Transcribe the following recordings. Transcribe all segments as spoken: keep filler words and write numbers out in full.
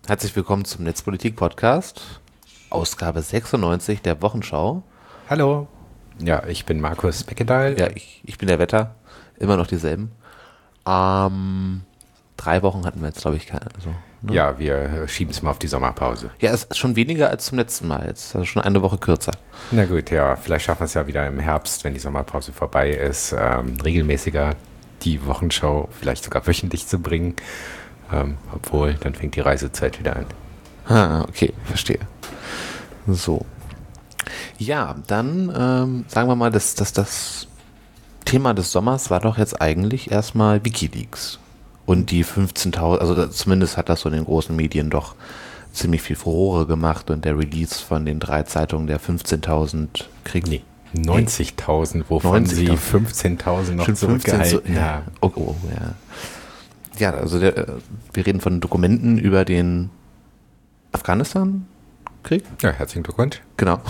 Herzlich willkommen zum Netzpolitik-Podcast, Ausgabe sechsundneunzig der Wochenschau. Hallo. Ja, ich bin Markus Beckedahl. Ja, ich, ich bin der Wetter, immer noch dieselben. Ähm, drei Wochen hatten wir jetzt, glaube ich, keine. Also, ne? Ja, wir schieben es mal auf die Sommerpause. Ja, es ist schon weniger als zum letzten Mal jetzt, also schon eine Woche kürzer. Na gut, ja, vielleicht schaffen wir es ja wieder im Herbst, wenn die Sommerpause vorbei ist, ähm, regelmäßiger die Wochenschau vielleicht sogar wöchentlich zu bringen. Ähm, obwohl, dann fängt die Reisezeit wieder an. Ah, okay, verstehe. So. Ja, dann ähm, sagen wir mal, dass, dass das Thema des Sommers war doch jetzt eigentlich erstmal WikiLeaks. Und die fünfzehntausend, also da, zumindest hat das so in den großen Medien doch ziemlich viel Furore gemacht und der Release von den drei Zeitungen der fünfzehntausend Krieg. Nee, neunzigtausend, wovon neunzigtausend. sie fünfzehntausend noch Schon zurückgehalten fünfzehn, haben. ja. Oh, oh, ja. Ja, also der, wir reden von Dokumenten über den Afghanistan-Krieg. Ja, herzlichen Glückwunsch. Genau.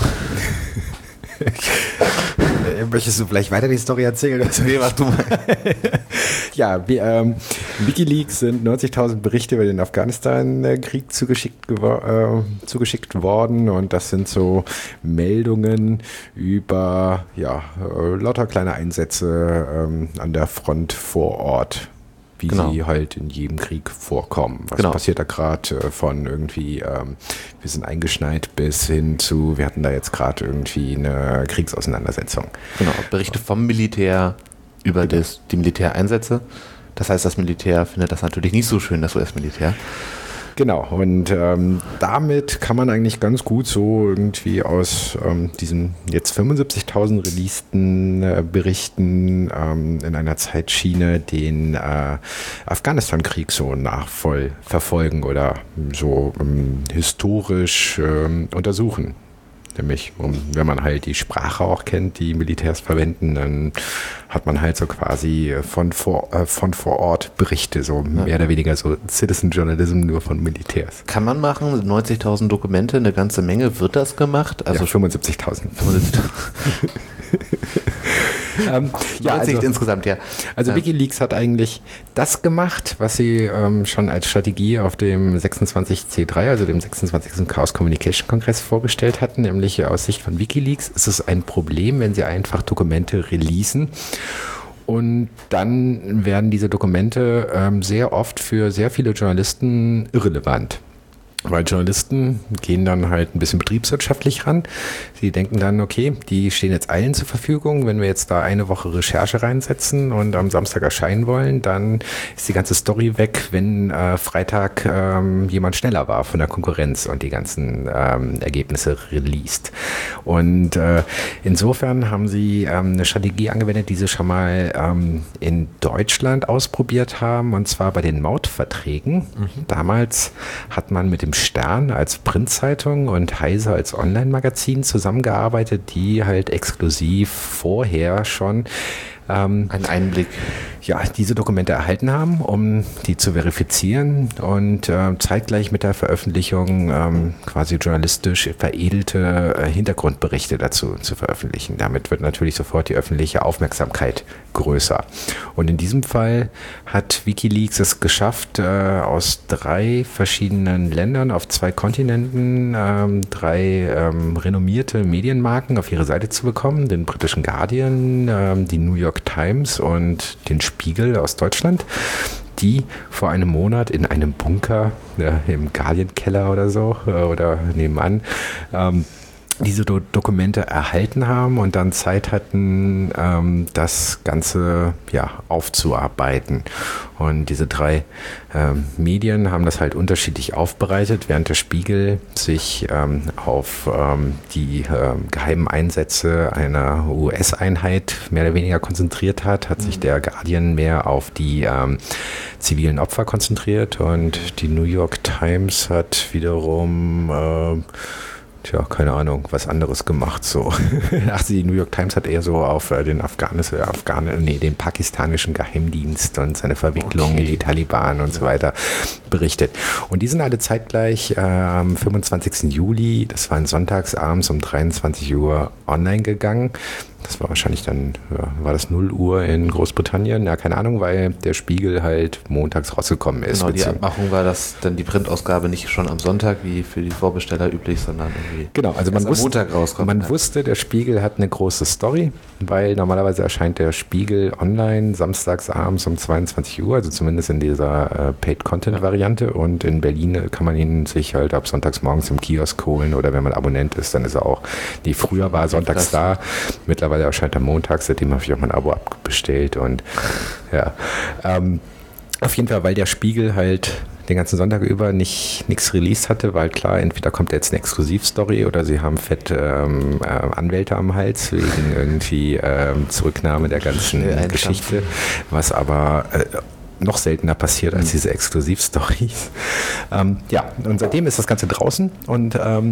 Möchtest du vielleicht weiter die Story erzählen? Nee, mach du mal. Ja, wir, ähm, WikiLeaks sind neunzigtausend Berichte über den Afghanistan-Krieg zugeschickt, gewor- äh, zugeschickt worden und das sind so Meldungen über ja, äh, lauter kleine Einsätze ähm, an der Front vor Ort, wie Genau. sie halt in jedem Krieg vorkommen. Was Genau. passiert da gerade äh, von irgendwie, ähm, wir sind eingeschneit bis hin zu, wir hatten da jetzt gerade irgendwie eine Kriegsauseinandersetzung. Genau, Berichte vom Militär über das, die Militäreinsätze. Das heißt, das Militär findet das natürlich nicht so schön, das U S-Militär. Genau, und ähm, damit kann man eigentlich ganz gut so irgendwie aus ähm, diesen jetzt fünfundsiebzigtausend releaseden äh, Berichten ähm, in einer Zeitschiene den äh, Afghanistan-Krieg so nachvoll verfolgen oder so ähm, historisch ähm, untersuchen. Nämlich, um, wenn man halt die Sprache auch kennt, die Militärs verwenden, dann hat man halt so quasi von vor, äh, von vor Ort Berichte, so Ja. mehr oder weniger so Citizen Journalism nur von Militärs. Kann man machen, neunzigtausend Dokumente, eine ganze Menge, wird das gemacht? Also Also ja, fünfundsiebzigtausend. ähm, ja, neunzig also, insgesamt, ja. also Ja. WikiLeaks hat eigentlich das gemacht, was sie ähm, schon als Strategie auf dem sechsundzwanzig C drei, also dem sechsundzwanzigsten Chaos Communication Kongress vorgestellt hatten, nämlich aus Sicht von WikiLeaks ist es ein Problem, wenn sie einfach Dokumente releasen. Und dann werden diese Dokumente ähm, sehr oft für sehr viele Journalisten irrelevant. Weil Journalisten gehen dann halt ein bisschen betriebswirtschaftlich ran. Sie denken dann, okay, die stehen jetzt allen zur Verfügung. Wenn wir jetzt da eine Woche Recherche reinsetzen und am Samstag erscheinen wollen, dann ist die ganze Story weg, wenn äh, Freitag ähm, jemand schneller war von der Konkurrenz und die ganzen ähm, Ergebnisse released. Und äh, insofern haben sie ähm, eine Strategie angewendet, die sie schon mal ähm, in Deutschland ausprobiert haben, und zwar bei den Mautverträgen. Mhm. Damals hat man mit dem Stern als Printzeitung und Heise als Online-Magazin zusammengearbeitet, die halt exklusiv vorher schon ähm, Ein Einblick. ja, diese Dokumente erhalten haben, um die zu verifizieren und äh, zeitgleich mit der Veröffentlichung ähm, quasi journalistisch veredelte äh, Hintergrundberichte dazu zu veröffentlichen. Damit wird natürlich sofort die öffentliche Aufmerksamkeit größer. Und in diesem Fall hat WikiLeaks es geschafft, äh, aus drei verschiedenen Ländern auf zwei Kontinenten ähm, drei ähm, renommierte Medienmarken auf ihre Seite zu bekommen, den britischen Guardian, ähm, die New York Times und den Spiegel aus Deutschland, die vor einem Monat in einem Bunker äh, im Guardian-Keller oder so äh, oder nebenan ähm, diese Do- Dokumente erhalten haben und dann Zeit hatten, ähm, das Ganze ja, aufzuarbeiten. Und diese drei ähm, Medien haben das halt unterschiedlich aufbereitet, während der Spiegel sich ähm, auf ähm, die ähm, geheimen Einsätze einer U S-Einheit mehr oder weniger konzentriert hat, hat mhm. sich der Guardian mehr auf die ähm, zivilen Opfer konzentriert und die New York Times hat wiederum äh, Tja, keine Ahnung, was anderes gemacht so. Ach, die New York Times hat eher so auf äh, den Afghanis, äh, Afghan, nee, den pakistanischen Geheimdienst und seine Verwicklung okay. in die Taliban und so weiter berichtet. Und die sind alle zeitgleich äh, am fünfundzwanzigsten Juli, das war ein Sonntagsabends um dreiundzwanzig Uhr online gegangen. das war wahrscheinlich dann, ja, war das null Uhr in Großbritannien? Ja, keine Ahnung, weil der Spiegel halt montags rausgekommen ist. Genau, die Abmachung war, dass dann die Printausgabe nicht schon am Sonntag wie für die Vorbesteller üblich, sondern irgendwie genau, also man am wusste, Montag rauskommt. Man ja. wusste, der Spiegel hat eine große Story, weil normalerweise erscheint der Spiegel online samstags abends um zweiundzwanzig Uhr, also zumindest in dieser äh, Paid-Content-Variante, und in Berlin kann man ihn sich halt ab sonntags morgens im Kiosk holen, oder wenn man Abonnent ist, dann ist er auch, die früher war sonntags da, mittlerweile erscheint er montags, seitdem habe ich auch mein Abo abbestellt und ja, ähm, auf jeden Fall, weil der Spiegel halt den ganzen Sonntag über nicht nichts released hatte, war halt klar, entweder kommt jetzt eine Exklusivstory oder sie haben fett ähm, äh, Anwälte am Hals wegen irgendwie ähm, Zurücknahme der ganzen Geschichte, was aber äh, noch seltener passiert als diese Exklusivstories. Ähm, ja, und seitdem ist das Ganze draußen und ähm,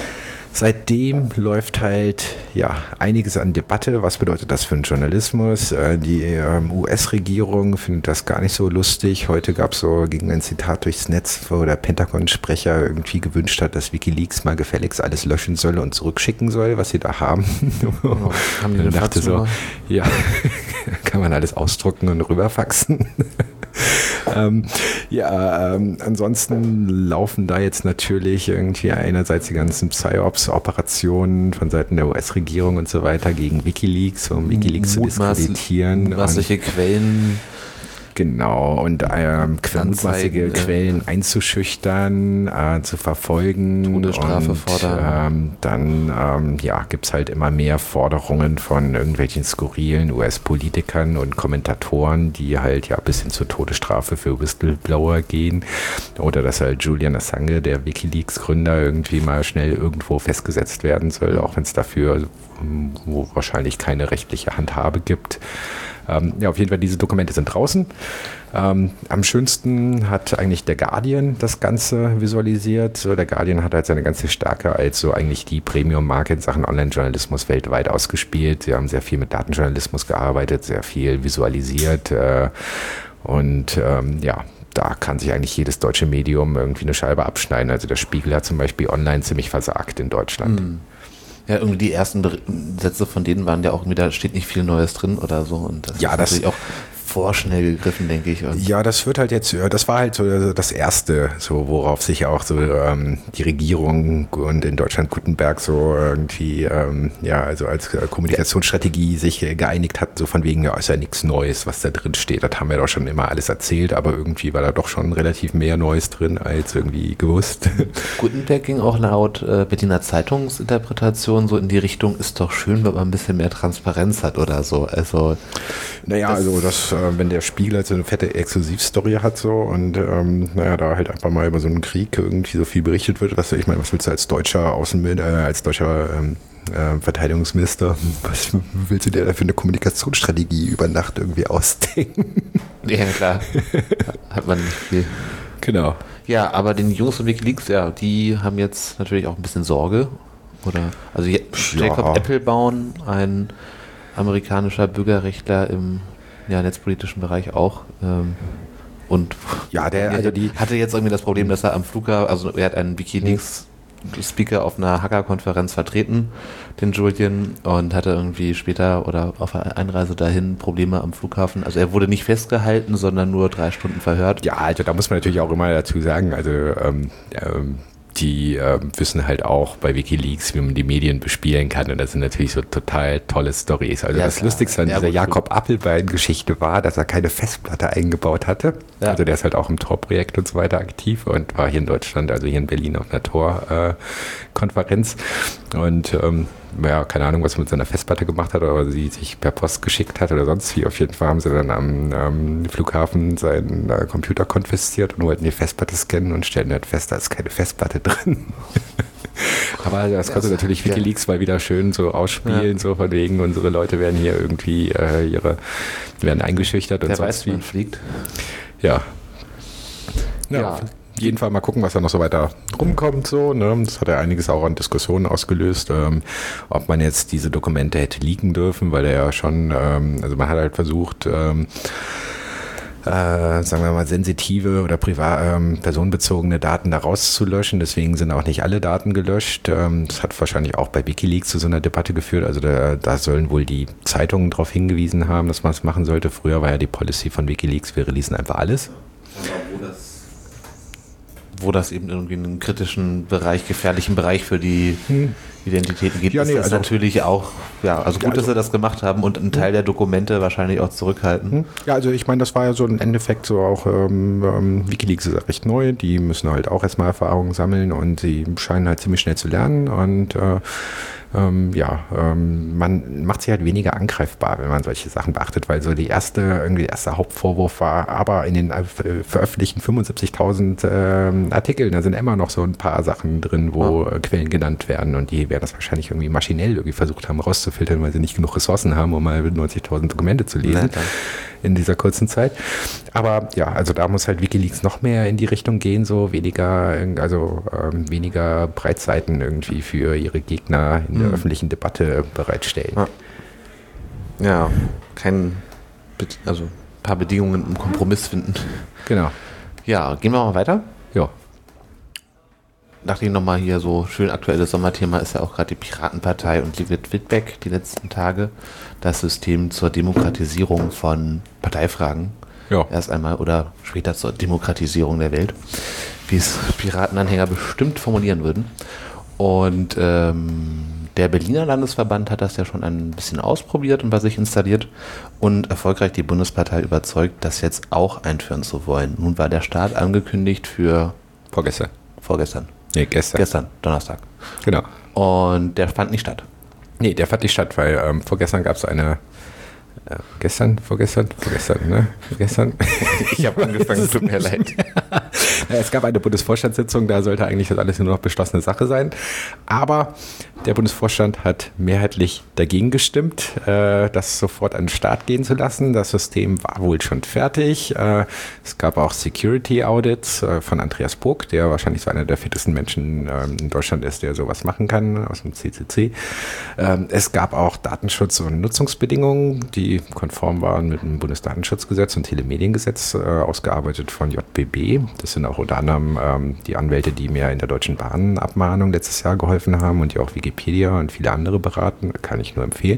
seitdem läuft halt ja einiges an Debatte. Was bedeutet das für den Journalismus? Äh, die ähm, U S-Regierung findet das gar nicht so lustig. Heute gab es so gegen ein Zitat durchs Netz, wo der Pentagon-Sprecher irgendwie gewünscht hat, dass WikiLeaks mal gefälligst alles löschen soll und zurückschicken soll, was sie da haben. Genau. Haben die eine dachte so, Faxnummer? ja, kann man alles ausdrucken und rüberfaxen. Ähm, ja, ähm, ansonsten laufen da jetzt natürlich irgendwie einerseits die ganzen Psyops-Operationen von Seiten der U S-Regierung und so weiter gegen WikiLeaks, um WikiLeaks zu diskreditieren. Mutmaßliche Quellen. Genau, und ähm, mutmaßige äh, Quellen einzuschüchtern, äh, zu verfolgen. Todesstrafe und, fordern. Ähm, dann ähm, ja, gibt es halt immer mehr Forderungen von irgendwelchen skurrilen U S-Politikern und Kommentatoren, die halt ja bis hin zur Todesstrafe für Whistleblower gehen. Oder dass halt Julian Assange, der WikiLeaks-Gründer, irgendwie mal schnell irgendwo festgesetzt werden soll, auch wenn es dafür wo wahrscheinlich keine rechtliche Handhabe gibt. Ähm, ja, auf jeden Fall, diese Dokumente sind draußen. Ähm, am schönsten hat eigentlich der Guardian das Ganze visualisiert. So, der Guardian hat halt seine ganze Stärke als so eigentlich die Premium-Marke in Sachen Online-Journalismus weltweit ausgespielt. Sie haben sehr viel mit Datenjournalismus gearbeitet, sehr viel visualisiert äh, und ähm, ja, da kann sich eigentlich jedes deutsche Medium irgendwie eine Scheibe abschneiden. Also der Spiegel hat zum Beispiel online ziemlich versagt in Deutschland. Hm. Ja, irgendwie die ersten Sätze von denen waren ja auch irgendwie, da steht nicht viel Neues drin oder so. Und das ja, ist das natürlich auch vorschnell gegriffen, denke ich. Und ja, das wird halt jetzt, das war halt so das Erste, so worauf sich auch so ähm, die Regierung und in Deutschland Gutenberg so irgendwie, ähm, ja, also als Kommunikationsstrategie sich geeinigt hat, so von wegen, ja, ist ja nichts Neues, was da drin steht. Das haben wir doch schon immer alles erzählt, aber irgendwie war da doch schon relativ mehr Neues drin als irgendwie gewusst. Gutenberg ging auch laut äh, Berliner Zeitungsinterpretation so in die Richtung, ist doch schön, wenn man ein bisschen mehr Transparenz hat oder so. Also naja, das also das, äh, wenn der Spiegel halt so eine fette Exklusivstory hat so und ähm, naja, da halt einfach mal über so einen Krieg irgendwie so viel berichtet wird, was ich meine, was willst du als deutscher Außenminister, äh, als deutscher ähm, äh, Verteidigungsminister, was willst du dir da für eine Kommunikationsstrategie über Nacht irgendwie ausdenken? Ja, klar. Hat man nicht viel. Genau. Ja, aber den Jungs von WikiLeaks, ja, die haben jetzt natürlich auch ein bisschen Sorge. Oder, also Jacob ja. Appelbaum, ein amerikanischer Bürgerrechtler im ja, netzpolitischen Bereich auch. Ähm, und ja, der also die hatte jetzt irgendwie das Problem, dass er am Flughafen, also er hat einen WikiLeaks-Speaker auf einer Hacker-Konferenz vertreten, den Julian, und hatte irgendwie später oder auf der Einreise dahin Probleme am Flughafen. Also er wurde nicht festgehalten, sondern nur drei Stunden verhört. Ja, also da muss man natürlich auch immer dazu sagen, also ähm, ähm, die äh, wissen halt auch bei WikiLeaks, wie man die Medien bespielen kann, und das sind natürlich so total tolle Storys. Also ja, das klar. Lustigste an ja, dieser Jakob Appelbein-Geschichte war, dass er keine Festplatte eingebaut hatte. Ja. Also der ist halt auch im Tor-Projekt und so weiter aktiv und war hier in Deutschland, also hier in Berlin auf einer Tor-Konferenz äh, und ähm, ja, keine Ahnung, was er mit seiner Festplatte gemacht hat, oder sie sich per Post geschickt hat oder sonst wie. Auf jeden Fall haben sie dann am ähm, Flughafen seinen äh, Computer konfisziert und wollten die Festplatte scannen und stellen halt fest, da ist keine Festplatte drin. Aber das konnte ja, natürlich WikiLeaks mal wieder schön so ausspielen, ja. so von wegen, unsere Leute werden hier irgendwie äh, ihre, werden eingeschüchtert und Wer sonst weiß, wie. man fliegt. Ja. Ja. ja. Auf jeden Fall mal gucken, was da noch so weiter rumkommt. So, ne? Das hat ja einiges auch an Diskussionen ausgelöst, ähm, ob man jetzt diese Dokumente hätte leaken dürfen, weil er ja schon, ähm, also man hat halt versucht, ähm, äh, sagen wir mal, sensitive oder privat, ähm, personenbezogene Daten da rauszulöschen. Deswegen sind auch nicht alle Daten gelöscht. Ähm, das hat wahrscheinlich auch bei WikiLeaks zu so einer Debatte geführt. Also da, da sollen wohl die Zeitungen darauf hingewiesen haben, dass man es machen sollte. Früher war ja die Policy von WikiLeaks, wir releasen einfach alles. Wo das, wo das eben irgendwie in einen kritischen Bereich, gefährlichen Bereich für die hm. Identitäten gibt, ja, nee, ist das also natürlich auch, ja, also gut, ja, also, dass sie das gemacht haben und einen Teil der Dokumente wahrscheinlich auch zurückhalten. Ja, also ich meine, das war ja so im Endeffekt so auch, ähm, ähm, WikiLeaks ist ja recht neu, die müssen halt auch erstmal Erfahrungen sammeln und sie scheinen halt ziemlich schnell zu lernen und äh, Ähm, ja, ähm, man macht sich halt weniger angreifbar, wenn man solche Sachen beachtet, weil so die erste, irgendwie der erste Hauptvorwurf war, aber in den äh, veröffentlichten fünfundsiebzigtausend äh, Artikeln, da sind immer noch so ein paar Sachen drin, wo ja. äh, Quellen genannt werden und die werden das wahrscheinlich irgendwie maschinell irgendwie versucht haben rauszufiltern, weil sie nicht genug Ressourcen haben, um mal neunzigtausend Dokumente zu lesen. Ja, in dieser kurzen Zeit. Aber ja, also da muss halt WikiLeaks noch mehr in die Richtung gehen, so weniger, also ähm, weniger Breitseiten irgendwie für ihre Gegner in der mhm. öffentlichen Debatte bereitstellen. Ja, ja kein, also ein paar Bedingungen im Kompromiss finden. Genau. Ja, gehen wir mal weiter? Ja. Dachte ich nochmal hier so schön aktuelles Sommerthema ist ja auch gerade die Piratenpartei und Liquid Feedback die letzten Tage. Das System zur Demokratisierung von Parteifragen. Ja. Erst einmal oder später zur Demokratisierung der Welt, wie es Piratenanhänger bestimmt formulieren würden. Und ähm, der Berliner Landesverband hat das ja schon ein bisschen ausprobiert und bei sich installiert und erfolgreich die Bundespartei überzeugt, das jetzt auch einführen zu wollen. Nun war der Start angekündigt für vorgestern. Vorgestern. Nee, gestern. Gestern, Donnerstag. Genau. Und der fand nicht statt. Nee, der fand nicht statt, weil ähm, vorgestern gab es eine äh, gestern, vorgestern, vorgestern, ne? Gestern. Ich habe angefangen, tut mir leid. Es gab eine Bundesvorstandssitzung, da sollte eigentlich das alles nur noch beschlossene Sache sein. Aber der Bundesvorstand hat mehrheitlich dagegen gestimmt, äh, das sofort an den Start gehen zu lassen. Das System war wohl schon fertig. Äh, es gab auch Security Audits äh, von Andreas Burg, der wahrscheinlich so einer der fittesten Menschen äh, in Deutschland ist, der sowas machen kann, aus dem C C C. Äh, es gab auch Datenschutz- und Nutzungsbedingungen, die konform waren mit dem Bundesdatenschutzgesetz und Telemediengesetz, äh, ausgearbeitet von J B B. Das sind auch unter anderem ähm, die Anwälte, die mir in der Deutschen Bahnabmahnung letztes Jahr geholfen haben und die auch Wikipedia und viele andere beraten, kann ich nur empfehlen.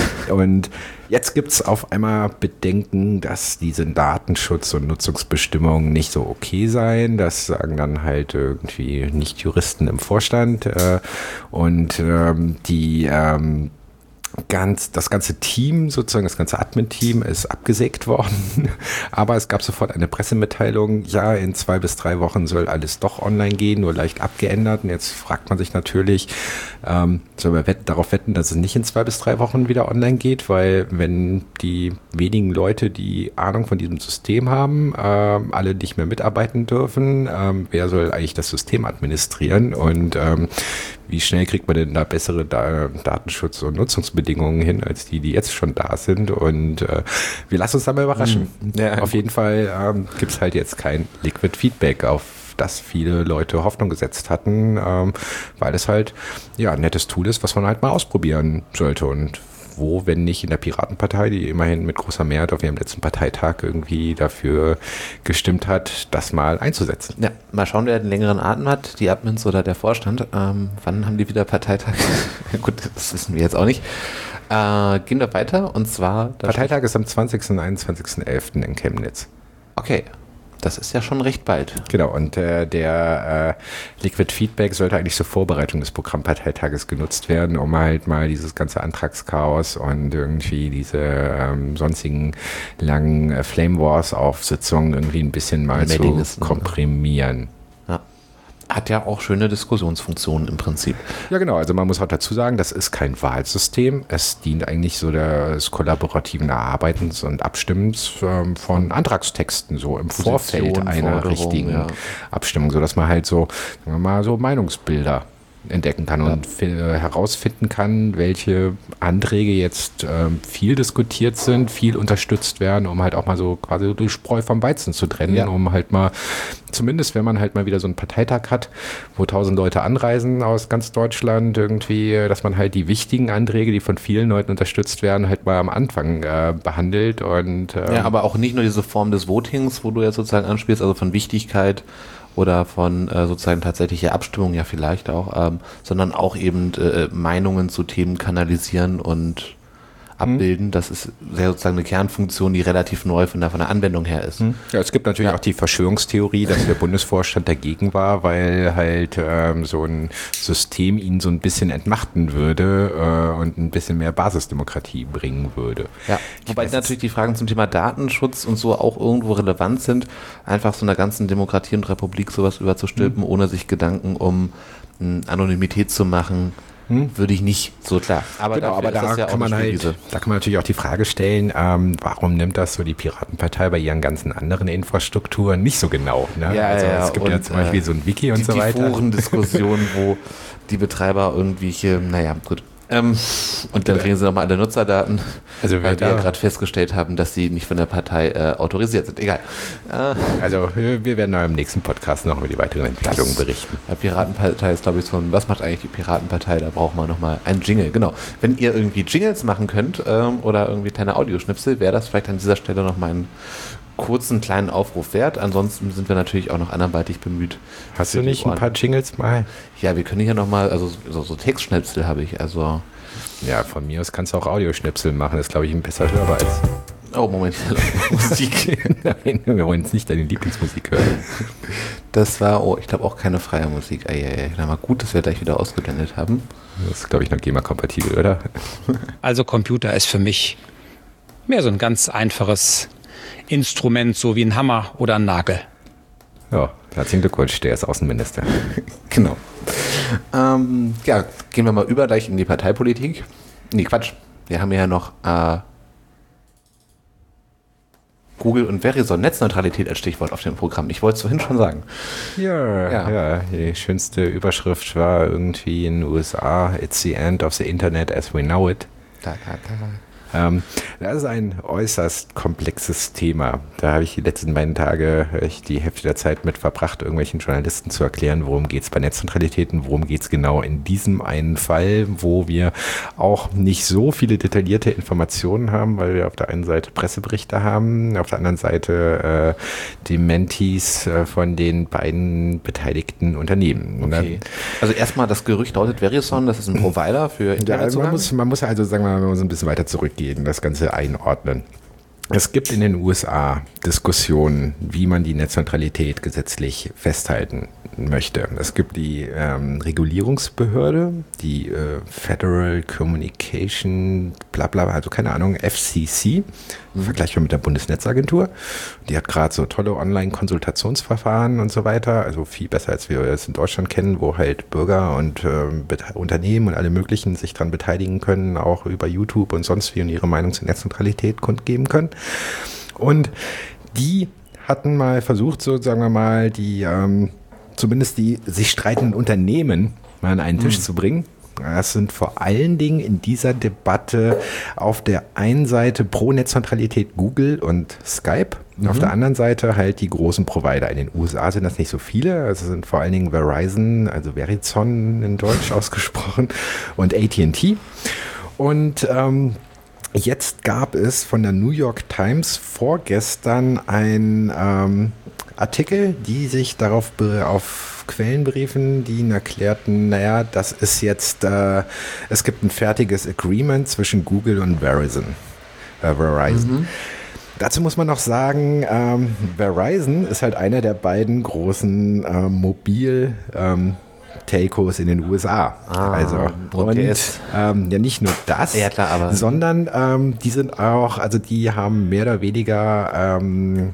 Und jetzt gibt es auf einmal Bedenken, dass diese Datenschutz- und Nutzungsbestimmungen nicht so okay seien. Das sagen dann halt irgendwie Nicht-Juristen im Vorstand. Äh, und ähm, die ähm, Ganz, das ganze Team, sozusagen das ganze Admin-Team ist abgesägt worden, aber es gab sofort eine Pressemitteilung, ja, in zwei bis drei Wochen soll alles doch online gehen, nur leicht abgeändert und jetzt fragt man sich natürlich, ähm, soll man wetten, darauf wetten, dass es nicht in zwei bis drei Wochen wieder online geht, weil wenn die wenigen Leute, die Ahnung von diesem System haben, ähm, alle nicht mehr mitarbeiten dürfen, ähm, wer soll eigentlich das System administrieren und ähm, wie schnell kriegt man denn da bessere da- Datenschutz- und Nutzungsbedingungen hin, als die, die jetzt schon da sind? Und äh, wir lassen uns da mal überraschen. Ja. Auf jeden Fall ähm, gibt es halt jetzt kein Liquid Feedback, auf das viele Leute Hoffnung gesetzt hatten, ähm, weil es halt ja ein nettes Tool ist, was man halt mal ausprobieren sollte. Und wo, wenn nicht in der Piratenpartei, die immerhin mit großer Mehrheit auf ihrem letzten Parteitag irgendwie dafür gestimmt hat, das mal einzusetzen. Ja, mal schauen, wer den längeren Atem hat, die Admins oder der Vorstand. Ähm, wann haben die wieder Parteitag? Gut, das wissen wir jetzt auch nicht. Äh, gehen wir weiter und zwar... Parteitag ist am zwanzigsten und einundzwanzigsten elften in Chemnitz. Okay. Das ist ja schon recht bald. Genau, und äh, der äh, Liquid Feedback sollte eigentlich zur Vorbereitung des Programmparteitages genutzt werden, um halt mal dieses ganze Antragschaos und irgendwie diese ähm, sonstigen langen äh, Flame Wars Aufsitzungen irgendwie ein bisschen mal zu komprimieren. Ja. Hat ja auch schöne Diskussionsfunktionen im Prinzip. Ja, genau. Also man muss auch dazu sagen, das ist kein Wahlsystem. Es dient eigentlich so des kollaborativen Erarbeitens und Abstimmens ähm, von Antragstexten, so im Vorfeld einer richtigen ja. Abstimmung, sodass man halt so, sagen wir mal, so Meinungsbilder entdecken kann und ja. herausfinden kann, welche Anträge jetzt ähm, viel diskutiert sind, viel unterstützt werden, um halt auch mal so quasi die Spreu vom Weizen zu trennen, ja. um halt mal, zumindest wenn man halt mal wieder so einen Parteitag hat, wo tausend Leute anreisen aus ganz Deutschland irgendwie, dass man halt die wichtigen Anträge, die von vielen Leuten unterstützt werden, halt mal am Anfang äh, behandelt und ähm, ja, aber auch nicht nur diese Form des Votings, wo du jetzt sozusagen anspielst, also von Wichtigkeit oder von äh, sozusagen tatsächlicher Abstimmung ja vielleicht auch, ähm, sondern auch eben äh, Meinungen zu Themen kanalisieren und abbilden. Das ist sehr sozusagen eine Kernfunktion, die relativ neu von der, von der Anwendung her ist. Ja, es gibt natürlich ja. auch die Verschwörungstheorie, dass der Bundesvorstand dagegen war, weil halt ähm, so ein System ihn so ein bisschen entmachten würde äh, und ein bisschen mehr Basisdemokratie bringen würde. Ja, wobei natürlich die Fragen zum Thema Datenschutz und so auch irgendwo relevant sind, einfach so einer ganzen Demokratie und Republik sowas überzustülpen, mhm. ohne sich Gedanken um m, Anonymität zu machen, Hm? würde ich nicht so klar. Aber, genau, aber da, ja kann man halt, da kann man natürlich auch die Frage stellen, ähm, warum nimmt das so die Piratenpartei bei ihren ganzen anderen Infrastrukturen nicht so genau? Ne? Ja, also ja, es gibt und, ja zum Beispiel so ein Wiki und die, so weiter. Die Forendiskussion, wo die Betreiber irgendwelche, naja, gut. Ähm, und dann kriegen sie nochmal alle Nutzerdaten, also weil wir ja gerade festgestellt haben, dass sie nicht von der Partei äh, autorisiert sind. Egal. Äh, also wir werden im nächsten Podcast noch über die weiteren Entwicklungen berichten. Die Piratenpartei ist, glaube ich, so ein, was macht eigentlich die Piratenpartei? Da braucht man nochmal einen Jingle. Genau. Wenn ihr irgendwie Jingles machen könnt ähm, oder irgendwie kleine Audioschnipsel, wäre das vielleicht an dieser Stelle nochmal ein kurzen kleinen Aufruf wert. Ansonsten sind wir natürlich auch noch anderweitig bemüht. Hast du nicht ein paar Jingles mal? Ja, wir können hier nochmal, also so, so Textschnipsel habe ich, also. Ja, von mir aus kannst du auch Audioschnipsel machen, das ist, glaube ich, ein besser hörbar als. Oh, Moment, Musik. Nein, wir wollen jetzt nicht deine Lieblingsmusik hören. Das war, oh, ich glaube auch keine freie Musik. Eieiei, na mal gut, dass wir gleich wieder ausgeblendet haben. Das ist, glaube ich, noch GEMA-kompatibel, oder? Also Computer ist für mich mehr so ein ganz einfaches Instrument, so wie ein Hammer oder ein Nagel. Ja, herzlichen Glückwunsch, der ist Außenminister. Genau. Ähm, ja, gehen wir mal über gleich in die Parteipolitik. Nee, Quatsch. Wir haben ja noch äh, Google und Verizon, Netzneutralität als Stichwort auf dem Programm. Ich wollte es vorhin schon sagen. Ja, ja, ja, die schönste Überschrift war irgendwie in den U S A, It's the end of the Internet as we know it. Da, da, da. Ähm, das ist ein äußerst komplexes Thema. Da habe ich die letzten beiden Tage ich die Hälfte der Zeit mit verbracht, irgendwelchen Journalisten zu erklären, worum geht es bei Netzneutralitäten, worum geht es genau in diesem einen Fall, wo wir auch nicht so viele detaillierte Informationen haben, weil wir auf der einen Seite Presseberichte haben, auf der anderen Seite äh, Dementis äh, von den beiden beteiligten Unternehmen. Okay. Also erstmal das Gerücht lautet Verizon, das ist ein Provider für Internetzugang. Ja, man muss, man muss also sagen wir mal so ein bisschen weiter zurück das Ganze einordnen. Es gibt in den U S A Diskussionen, wie man die Netzneutralität gesetzlich festhalten möchte. Es gibt die ähm, Regulierungsbehörde, die äh, Federal Communication, bla bla, also keine Ahnung, F C C, mhm. vergleichbar mit der Bundesnetzagentur. Die hat gerade so tolle Online-Konsultationsverfahren und so weiter, also viel besser, als wir es in Deutschland kennen, wo halt Bürger und äh, Unternehmen und alle möglichen sich daran beteiligen können, auch über YouTube und sonst wie und ihre Meinung zur Netzneutralität kundgeben können. Und die hatten mal versucht, so sagen wir mal, die ähm, zumindest die sich streitenden Unternehmen mal an einen Tisch mhm. zu bringen. Das sind vor allen Dingen in dieser Debatte auf der einen Seite pro Netzneutralität Google und Skype, mhm. auf der anderen Seite halt die großen Provider. In den U S A sind das nicht so viele, also sind vor allen Dingen Verizon, also Verizon in Deutsch ausgesprochen, und A T and T. Und ähm, jetzt gab es von der New York Times vorgestern ein ähm, Artikel, die sich darauf be- auf Quellen beriefen, die ihnen erklärten, naja, das ist jetzt, äh, es gibt ein fertiges Agreement zwischen Google und Verizon. Äh, Verizon. Mhm. Dazu muss man noch sagen, ähm, Verizon ist halt einer der beiden großen äh, Mobil- ähm, Telcos in den U S A. Ah, also und ähm, ja nicht nur das, ja, klar, aber sondern ähm, die sind auch, also die haben mehr oder weniger ähm,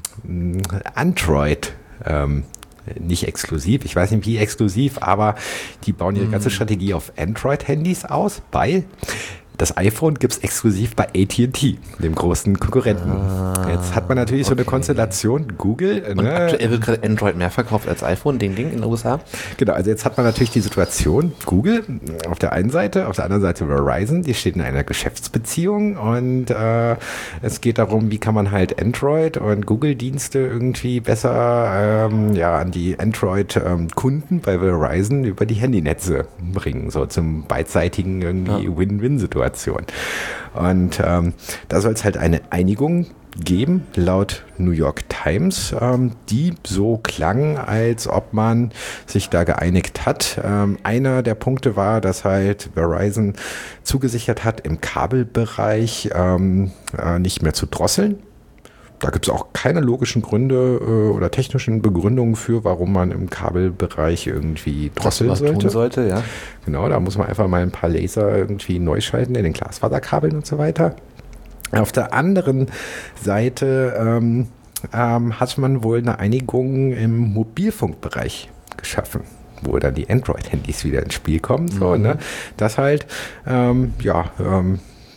Android ähm, nicht exklusiv, ich weiß nicht wie exklusiv, aber die bauen ihre ganze Strategie auf Android-Handys aus, weil das iPhone gibt es exklusiv bei A T and T, dem großen Konkurrenten. Ah, jetzt hat man natürlich okay. so eine Konstellation, Google. Und ne? aktuell wird gerade Android mehr verkauft als iPhone, Ding Ding in den U S A. Genau, also jetzt hat man natürlich die Situation, Google auf der einen Seite, auf der anderen Seite Verizon, die steht in einer Geschäftsbeziehung und äh, es geht darum, wie kann man halt Android und Google-Dienste irgendwie besser ähm, ja, an die Android-Kunden ähm, bei Verizon über die Handynetze bringen, so zum beidseitigen irgendwie ja. Win-Win-Situation. Und ähm, da soll es halt eine Einigung geben, laut New York Times, ähm, die so klang, als ob man sich da geeinigt hat. Ähm, einer der Punkte war, dass halt Verizon zugesichert hat, im Kabelbereich ähm, äh, nicht mehr zu drosseln. Da gibt es auch keine logischen Gründe äh, oder technischen Begründungen für, warum man im Kabelbereich irgendwie drosseln was sollte. Tun sollte. Ja. Genau, da muss man einfach mal ein paar Laser irgendwie neu schalten in den Glasfaserkabeln und so weiter. Auf der anderen Seite ähm, ähm, hat man wohl eine Einigung im Mobilfunkbereich geschaffen, wo dann die Android-Handys wieder ins Spiel kommen. So, mhm. ne? Das halt, ähm, ja, ähm,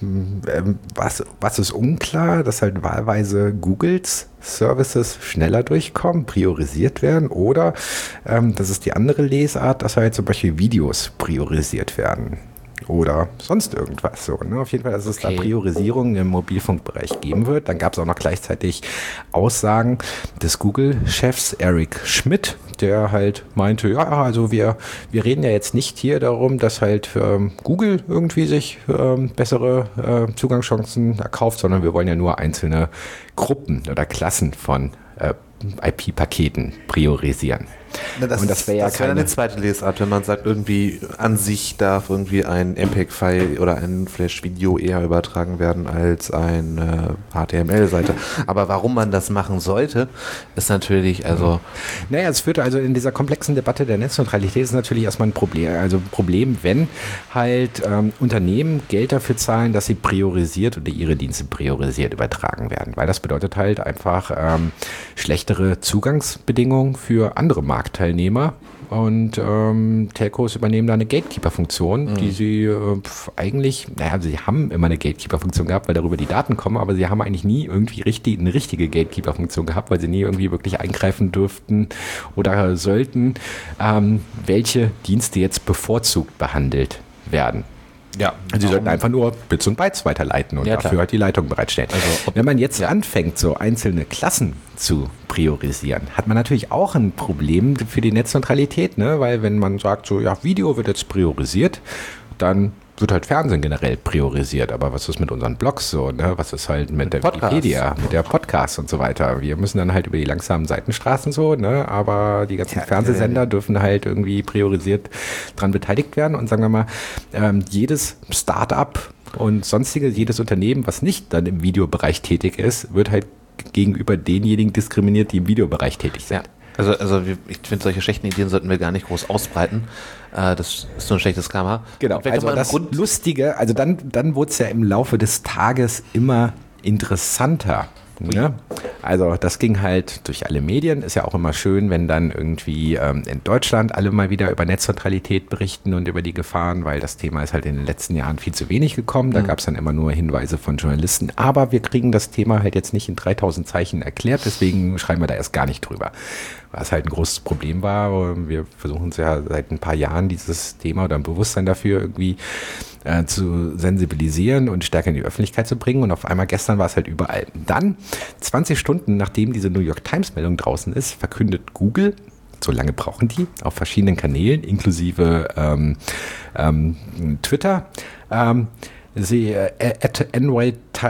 was, was ist unklar, dass halt wahlweise Googles Services schneller durchkommen, priorisiert werden oder, ähm, das ist die andere Lesart, dass halt zum Beispiel Videos priorisiert werden. Oder sonst irgendwas so. Ne? Auf jeden Fall, dass es okay. da Priorisierungen im Mobilfunkbereich geben wird. Dann gab es auch noch gleichzeitig Aussagen des Google-Chefs Eric Schmidt, der halt meinte, ja, also wir, wir reden ja jetzt nicht hier darum, dass halt ähm, Google irgendwie sich ähm, bessere äh, Zugangschancen erkauft, sondern wir wollen ja nur einzelne Gruppen oder Klassen von äh, I P-Paketen priorisieren. Na, das, und das wäre ja das wär eine zweite Lesart, wenn man sagt, irgendwie an sich darf irgendwie ein M P E G-File oder ein Flash-Video eher übertragen werden als eine H T M L-Seite. Aber warum man das machen sollte, ist natürlich, also... Naja, es führt also in dieser komplexen Debatte der Netzneutralität ist natürlich erstmal ein Problem. Also ein Problem, wenn halt ähm, Unternehmen Geld dafür zahlen, dass sie priorisiert oder ihre Dienste priorisiert übertragen werden. Weil das bedeutet halt einfach ähm, schlechtere Zugangsbedingungen für andere Marken. Teilnehmer und ähm, Telcos übernehmen da eine Gatekeeper-Funktion, mhm. die sie äh, eigentlich, naja, sie haben immer eine Gatekeeper-Funktion gehabt, weil darüber die Daten kommen, aber sie haben eigentlich nie irgendwie richtig, eine richtige Gatekeeper-Funktion gehabt, weil sie nie irgendwie wirklich eingreifen dürften oder sollten, ähm, welche Dienste jetzt bevorzugt behandelt werden. Ja, sie sollten einfach nur Bits und Bytes weiterleiten und ja, dafür halt die Leitung bereitstellen. Also, wenn man jetzt ja. anfängt, so einzelne Klassen zu priorisieren, hat man natürlich auch ein Problem für die Netzneutralität, ne? Weil wenn man sagt, so ja, Video wird jetzt priorisiert, dann wird halt Fernsehen generell priorisiert, aber was ist mit unseren Blogs so, ne? Was ist halt mit, mit der Podcast. Wikipedia, mit der Podcast und so weiter. Wir müssen dann halt über die langsamen Seitenstraßen so, ne? Aber die ganzen ja, Fernsehsender ja. dürfen halt irgendwie priorisiert dran beteiligt werden und sagen wir mal, ähm, jedes Start-up und sonstige, jedes Unternehmen, was nicht dann im Videobereich tätig ist, wird halt gegenüber denjenigen diskriminiert, die im Videobereich tätig sind. Ja. Also, also ich finde, solche schlechten Ideen sollten wir gar nicht groß ausbreiten. Äh, das ist so ein schlechtes Karma. Genau, also das Lustige, also dann, dann wurde es ja im Laufe des Tages immer interessanter. Ne? Also das ging halt durch alle Medien, ist ja auch immer schön, wenn dann irgendwie ähm, in Deutschland alle mal wieder über Netzneutralität berichten und über die Gefahren, weil das Thema ist halt in den letzten Jahren viel zu wenig gekommen, da mhm. gab es dann immer nur Hinweise von Journalisten, aber wir kriegen das Thema halt jetzt nicht in dreitausend Zeichen erklärt, deswegen schreiben wir da erst gar nicht drüber. Was halt ein großes Problem war, wir versuchen es ja seit ein paar Jahren, dieses Thema oder ein Bewusstsein dafür irgendwie äh, zu sensibilisieren und stärker in die Öffentlichkeit zu bringen und auf einmal gestern war es halt überall. Dann, zwanzig Stunden nachdem diese New York Times Meldung draußen ist, verkündet Google, so lange brauchen die, auf verschiedenen Kanälen, inklusive ähm, ähm, Twitter, ähm, sie, äh, at N Y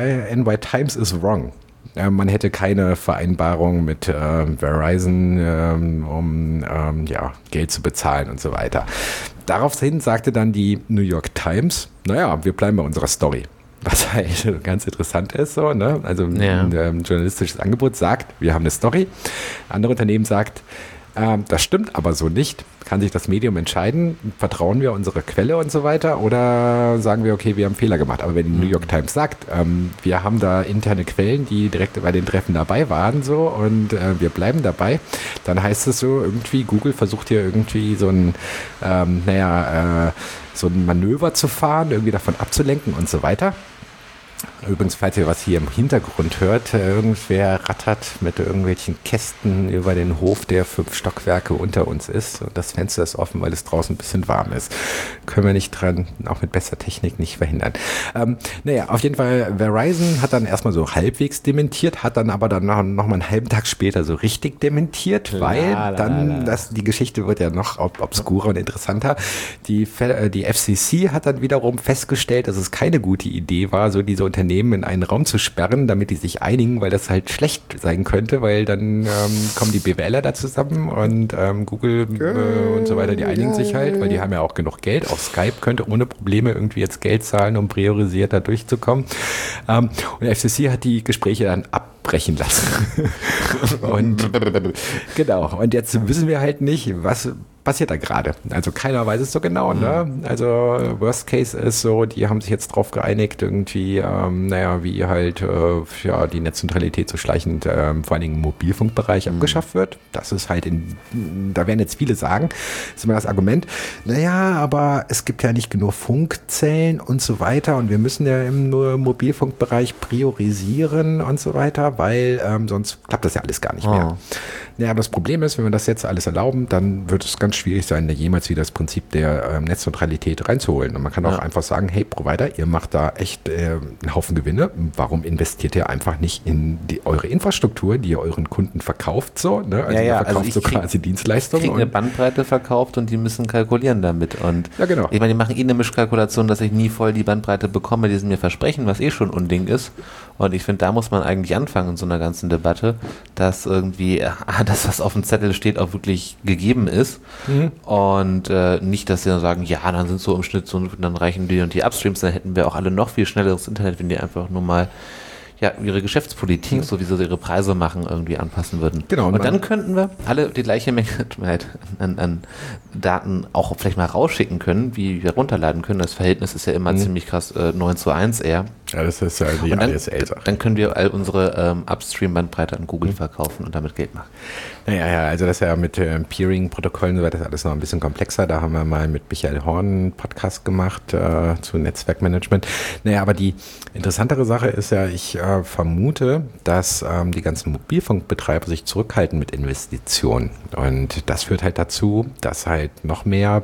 Times is wrong. Man hätte keine Vereinbarung mit äh, Verizon, ähm, um ähm, ja, Geld zu bezahlen und so weiter. Daraufhin sagte dann die New York Times, naja, wir bleiben bei unserer Story. Was halt ganz interessant ist. So, ne? Also ja. ein ähm, journalistisches Angebot sagt, wir haben eine Story. Andere Unternehmen sagt, Ähm, das stimmt aber so nicht. Kann sich das Medium entscheiden, vertrauen wir unserer Quelle und so weiter oder sagen wir, okay, wir haben Fehler gemacht. Aber wenn die New York Times sagt, ähm, wir haben da interne Quellen, die direkt bei den Treffen dabei waren so und äh, wir bleiben dabei, dann heißt es so, irgendwie Google versucht hier irgendwie so ein, ähm, naja, äh, so ein Manöver zu fahren, irgendwie davon abzulenken und so weiter. Übrigens, falls ihr was hier im Hintergrund hört, irgendwer rattert mit irgendwelchen Kästen über den Hof, der fünf Stockwerke unter uns ist. Und das Fenster ist offen, weil es draußen ein bisschen warm ist. Können wir nicht dran, auch mit besser Technik nicht verhindern. Ähm, naja, auf jeden Fall, Verizon hat dann erstmal so halbwegs dementiert, hat dann aber dann noch, noch mal einen halben Tag später so richtig dementiert, la, weil la, dann, la, la. Das, die Geschichte wird ja noch ob, obskurer und interessanter. Die, die F C C hat dann wiederum festgestellt, dass es keine gute Idee war, so diese Unternehmen in einen Raum zu sperren, damit die sich einigen, weil das halt schlecht sein könnte, weil dann ähm, kommen die B W Ler da zusammen und ähm, Google äh, und so weiter, die einigen sich halt, weil die haben ja auch genug Geld. Auch Skype könnte ohne Probleme irgendwie jetzt Geld zahlen, um priorisiert da durchzukommen. Ähm, und der F C C hat die Gespräche dann abbrechen lassen. Und genau, und jetzt wissen wir halt nicht, was passiert da gerade. Also keiner weiß es so genau. Mhm. Ne? Also Worst Case ist so, die haben sich jetzt drauf geeinigt, irgendwie, ähm, naja, wie halt äh, ja, die Netzneutralität so schleichend ähm, vor allen Dingen im Mobilfunkbereich mhm. abgeschafft wird. Das ist halt, in, da werden jetzt viele sagen, das ist immer das Argument, naja, aber es gibt ja nicht genug Funkzellen und so weiter und wir müssen ja im nur Mobilfunkbereich priorisieren und so weiter, weil ähm, sonst klappt das ja alles gar nicht oh. mehr. Ja, das Problem ist, wenn wir das jetzt alles erlauben, dann wird es ganz schwierig sein, da jemals wieder das Prinzip der ähm, Netzneutralität reinzuholen. Und man kann auch ja. einfach sagen, hey Provider, ihr macht da echt äh, einen Haufen Gewinne. Warum investiert ihr einfach nicht in die, eure Infrastruktur, die ihr euren Kunden verkauft? So, ne? Also ja, ja, ihr verkauft also so krieg, quasi Dienstleistungen. Ich kriege eine Bandbreite verkauft und die müssen kalkulieren damit. Und ja, genau. Ich meine, die machen eh eine Mischkalkulation, dass ich nie voll die Bandbreite bekomme, die sie mir versprechen, was eh schon Unding ist. Und ich finde, da muss man eigentlich anfangen in so einer ganzen Debatte, dass irgendwie ah, das, was auf dem Zettel steht, auch wirklich gegeben ist. Mhm. Und äh, nicht, dass sie dann sagen, ja, dann sind so im Schnitt so, dann reichen die und die Upstreams, dann hätten wir auch alle noch viel schnelleres Internet, wenn die einfach nur mal ja, ihre Geschäftspolitik, mhm. so wie sie ihre Preise machen, irgendwie anpassen würden. Genau. Und, und dann könnten wir alle die gleiche Menge an, an Daten auch vielleicht mal rausschicken können, wie wir runterladen können. Das Verhältnis ist ja immer mhm. ziemlich krass äh, neun zu eins eher. Ja, das ist ja die A S L-Sache. Dann können wir all unsere ähm, Upstream-Bandbreite an Google mhm. verkaufen und damit Geld machen. Naja, ja, also das ist ja mit äh, Peering-Protokollen und so weiter, das ist alles noch ein bisschen komplexer. Da haben wir mal mit Michael Horn einen Podcast gemacht äh, zu Netzwerkmanagement. Naja, aber die interessantere Sache ist ja, ich äh, vermute, dass ähm, die ganzen Mobilfunkbetreiber sich zurückhalten mit Investitionen. Und das führt halt dazu, dass halt noch mehr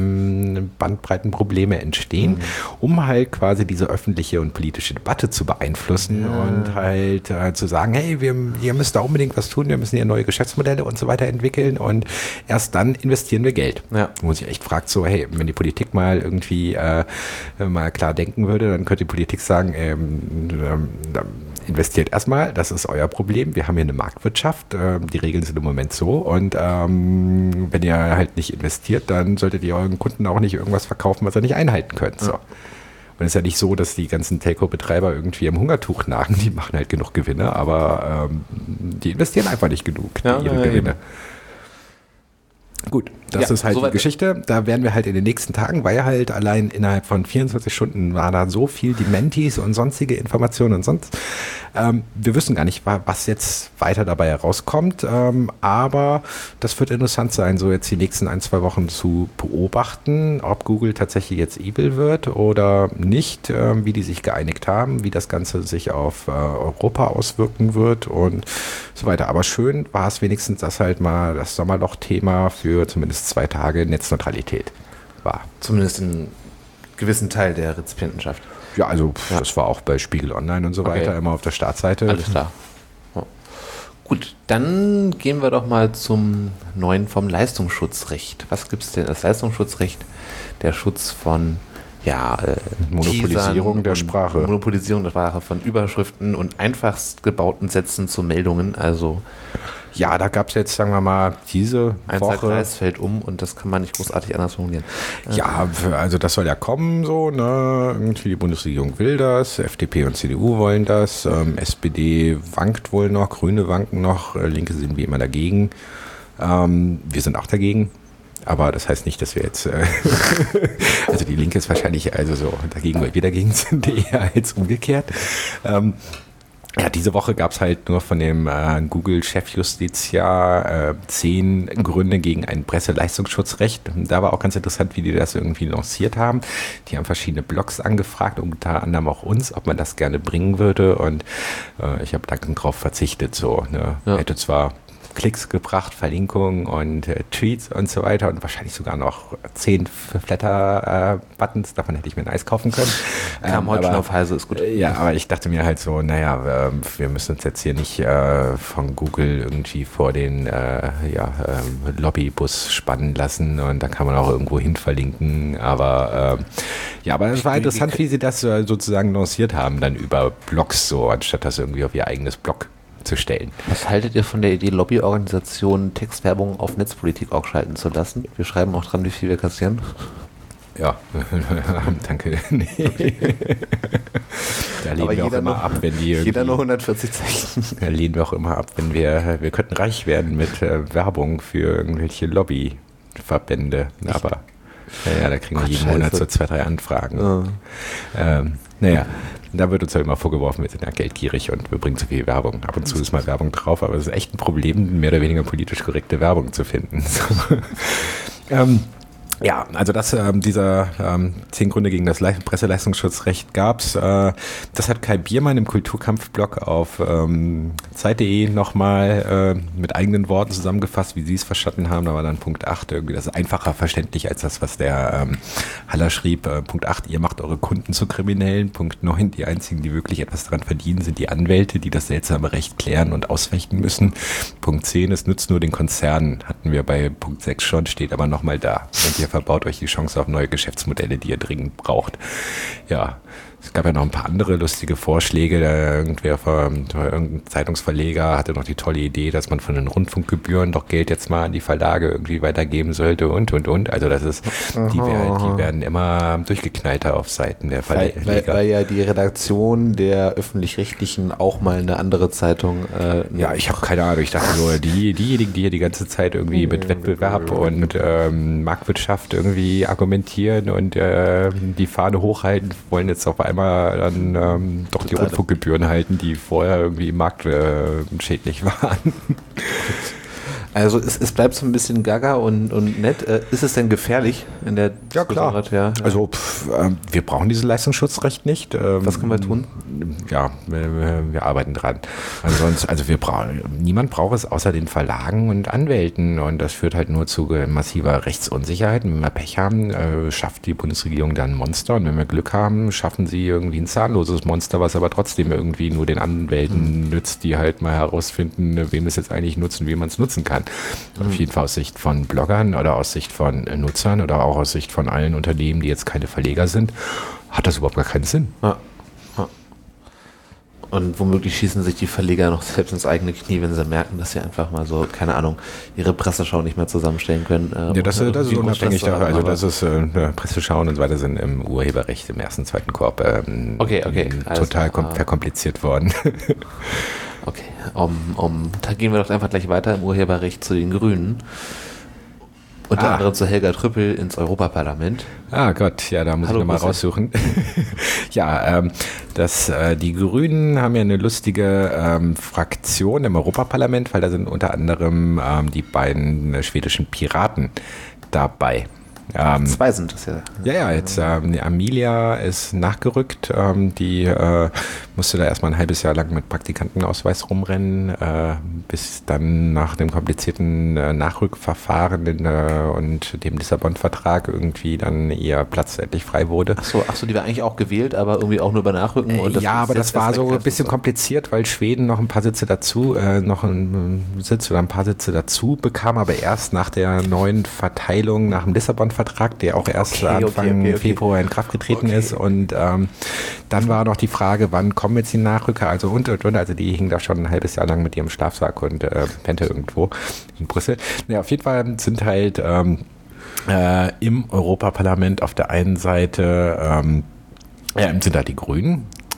Bandbreitenprobleme entstehen, mhm. um halt quasi diese öffentliche und politische Debatte zu beeinflussen ja. und halt äh, zu sagen, hey, wir, ihr müsst da unbedingt was tun, wir müssen hier neue Geschäftsmodelle und so weiter entwickeln und erst dann investieren wir Geld. Ja. Wo man sich echt fragt, so, hey, wenn die Politik mal irgendwie äh, mal klar denken würde, dann könnte die Politik sagen, ähm, ähm, investiert erstmal, das ist euer Problem, wir haben hier eine Marktwirtschaft, äh, die Regeln sind im Moment so und ähm, wenn ihr halt nicht investiert, dann solltet ihr euren Kunden auch nicht irgendwas verkaufen, was ihr nicht einhalten könnt. So. Und es ist ja nicht so, dass die ganzen Telco-Betreiber irgendwie am Hungertuch nagen, die machen halt genug Gewinne, aber ähm, die investieren einfach nicht genug in ja, ihre ja, Gewinne. Gut, das ja, ist halt die Geschichte. Da werden wir halt in den nächsten Tagen, weil halt allein innerhalb von vierundzwanzig Stunden war da so viel Dementis und sonstige Informationen und sonst. Ähm, wir wissen gar nicht, was jetzt weiter dabei herauskommt, ähm, aber das wird interessant sein, so jetzt die nächsten ein, zwei Wochen zu beobachten, ob Google tatsächlich jetzt evil wird oder nicht, äh, wie die sich geeinigt haben, wie das Ganze sich auf äh, Europa auswirken wird und so weiter. Aber schön war es wenigstens, dass halt mal das Sommerloch-Thema für zumindest zwei Tage Netzneutralität war. Zumindest in gewissen Teil der Rezipientenschaft. Ja, also ja. das war auch bei Spiegel Online und so okay. weiter, immer auf der Startseite. Alles klar. Ja. Gut, dann gehen wir doch mal zum neuen vom Leistungsschutzrecht. Was gibt es denn als Leistungsschutzrecht? Der Schutz von ja, äh, Monopolisierung der Sprache. Monopolisierung der Sprache von Überschriften und einfachst gebauten Sätzen zu Meldungen, also ja, da gab es jetzt, sagen wir mal, diese ein Woche. Kreis fällt um und das kann man nicht großartig anders formulieren. Ja, also das soll ja kommen so, ne? Irgendwie die Bundesregierung will das, F D P und C D U wollen das, ähm, S P D wankt wohl noch, Grüne wanken noch, äh, Linke sind wie immer dagegen. Ähm, wir sind auch dagegen. Aber das heißt nicht, dass wir jetzt, äh also die Linke ist wahrscheinlich also so dagegen, weil wir dagegen sind, eher als umgekehrt. Ähm, ja, diese Woche gab es halt nur von dem äh, Google-Chefjustiziar äh, zehn Gründe gegen ein Presseleistungsschutzrecht. Da war auch ganz interessant, wie die das irgendwie lanciert haben. Die haben verschiedene Blogs angefragt, unter anderem auch uns, ob man das gerne bringen würde. Und äh, ich habe dann drauf verzichtet. So, ne? Ja. Hätte zwar Klicks gebracht, Verlinkungen und äh, Tweets und so weiter und wahrscheinlich sogar noch zehn Flatter-Buttons, äh, davon hätte ich mir ein Eis kaufen können. Kam ähm, heute schon auf Heise, ist gut. Äh, ja, aber ich dachte mir halt so, naja, äh, wir müssen uns jetzt hier nicht äh, von Google irgendwie vor den äh, ja, äh, Lobbybus spannen lassen und da kann man auch irgendwo hin verlinken, aber äh, ja, aber es war interessant, wie sie das äh, sozusagen lanciert haben, dann über Blogs so, anstatt das irgendwie auf ihr eigenes Blog zu stellen. Was haltet ihr von der Idee, Lobbyorganisationen Textwerbung auf Netzpolitik auch schalten zu lassen? Wir schreiben auch dran, wie viel wir kassieren. Ja, danke. Nee. Da lehnen Aber wir auch immer noch, ab, wenn die jeder nur hundertvierzig Zeichen. Da lehnen wir auch immer ab, wenn wir, wir könnten reich werden mit äh, Werbung für irgendwelche Lobbyverbände. Aber naja, da kriegen wir Gott, jeden Monat so zwei, drei Anfragen. Oh. Ähm, naja, da wird uns ja immer vorgeworfen, wir sind ja geldgierig und wir bringen zu viel Werbung. Ab und zu ist mal Werbung drauf, aber es ist echt ein Problem, mehr oder weniger politisch korrekte Werbung zu finden. So. ähm, Ja, also dass ähm, dieser ähm, zehn Gründe gegen das Le- Presseleistungsschutzrecht gab's. Äh, das hat Kai Biermann im Kulturkampf-Blog auf ähm, Zeit punkt de nochmal äh, mit eigenen Worten zusammengefasst, wie sie es verstanden haben. Da war dann Punkt acht irgendwie, das ist einfacher verständlich als das, was der ähm, Haller schrieb. Äh, Punkt acht, ihr macht eure Kunden zu Kriminellen. Punkt neun, die einzigen, die wirklich etwas daran verdienen, sind die Anwälte, die das seltsame Recht klären und ausfechten müssen. Punkt zehn, es nützt nur den Konzernen. Hatten wir bei Punkt sechs schon, steht aber nochmal da. Und ihr verbaut euch die Chance auf neue Geschäftsmodelle, die ihr dringend braucht. Ja, es gab ja noch ein paar andere lustige Vorschläge. Da irgendwer, irgendein Zeitungsverleger hatte noch die tolle Idee, dass man von den Rundfunkgebühren doch Geld jetzt mal an die Verlage irgendwie weitergeben sollte und, und, und. Also das ist, die, werden, die werden immer durchgeknallter auf Seiten der Verleger. Weil, weil, weil ja die Redaktion der Öffentlich-Rechtlichen auch mal eine andere Zeitung... Äh, ja, ich habe keine Ahnung. Ich dachte nur, die, diejenigen, die hier die ganze Zeit irgendwie mit Wettbewerb und ähm, Marktwirtschaft irgendwie argumentieren und äh, die Fahne hochhalten, wollen jetzt auf einmal dann ähm, doch die Rundfunkgebühren halten, die vorher irgendwie marktschädlich äh, waren. Also es, es bleibt so ein bisschen gaga und, und nett. Äh, ist es denn gefährlich in der Ja, klar. Rat, ja? Also pff, äh, wir brauchen dieses Leistungsschutzrecht nicht. Ähm, Was können wir tun? Ja, wir, wir arbeiten dran. Ansonsten, also wir brauchen, niemand braucht es außer den Verlagen und Anwälten und das führt halt nur zu massiver Rechtsunsicherheit. Wenn wir Pech haben, äh, schafft die Bundesregierung dann ein Monster und wenn wir Glück haben, schaffen sie irgendwie ein zahnloses Monster, was aber trotzdem irgendwie nur den Anwälten mhm. nützt, die halt mal herausfinden, wem es jetzt eigentlich nutzen, wie man es nutzen kann. Mhm. Auf jeden Fall aus Sicht von Bloggern oder aus Sicht von Nutzern oder auch aus Sicht von allen Unternehmen, die jetzt keine Verleger sind, hat das überhaupt gar keinen Sinn. Ja. Ja. Und womöglich schießen sich die Verleger noch selbst ins eigene Knie, wenn sie merken, dass sie einfach mal so, keine Ahnung, ihre Presseschau nicht mehr zusammenstellen können. Äh, ja, das, das ist unabhängig davon. Also das ist äh, Presseschauen und so weiter sind im Urheberrecht im ersten, zweiten Korb ähm, okay, okay. total kom- verkompliziert worden. Okay, um, um, da gehen wir doch einfach gleich weiter im Urheberrecht zu den Grünen. Unter ah. anderem zu Helga Trüppel ins Europaparlament. Ah Gott, ja, da muss Hallo, ich nochmal raussuchen. ja, ähm, das, äh, die Grünen haben ja eine lustige ähm, Fraktion im Europaparlament, weil da sind unter anderem ähm, die beiden äh, schwedischen Piraten dabei. Ähm, Zwei sind das ja. Ja, ja, jetzt ähm, Amelia ist nachgerückt. Ähm, die äh, musste da erstmal ein halbes Jahr lang mit Praktikantenausweis rumrennen, äh, bis dann nach dem komplizierten äh, Nachrückverfahren in, äh, und dem Lissabon-Vertrag irgendwie dann ihr Platz endlich frei wurde. Ach so, ach so, die war eigentlich auch gewählt, aber irgendwie auch nur bei Nachrücken. Und das ja, aber das war so ein bisschen kompliziert, weil Schweden noch ein paar Sitze dazu, äh, noch einen Sitz oder ein paar Sitze dazu bekam, aber erst nach der neuen Verteilung nach dem Lissabon-Vertrag Vertrag, der auch erst okay, Anfang okay, okay, okay. Februar in Kraft getreten okay. ist und ähm, dann war noch die Frage, wann kommen jetzt die Nachrücker, also und und und, also die hingen da schon ein halbes Jahr lang mit ihrem Schlafsack und äh, pennte irgendwo in Brüssel. Ja, auf jeden Fall sind halt ähm, äh, im Europaparlament auf der einen Seite ähm, ja, sind da die Grünen,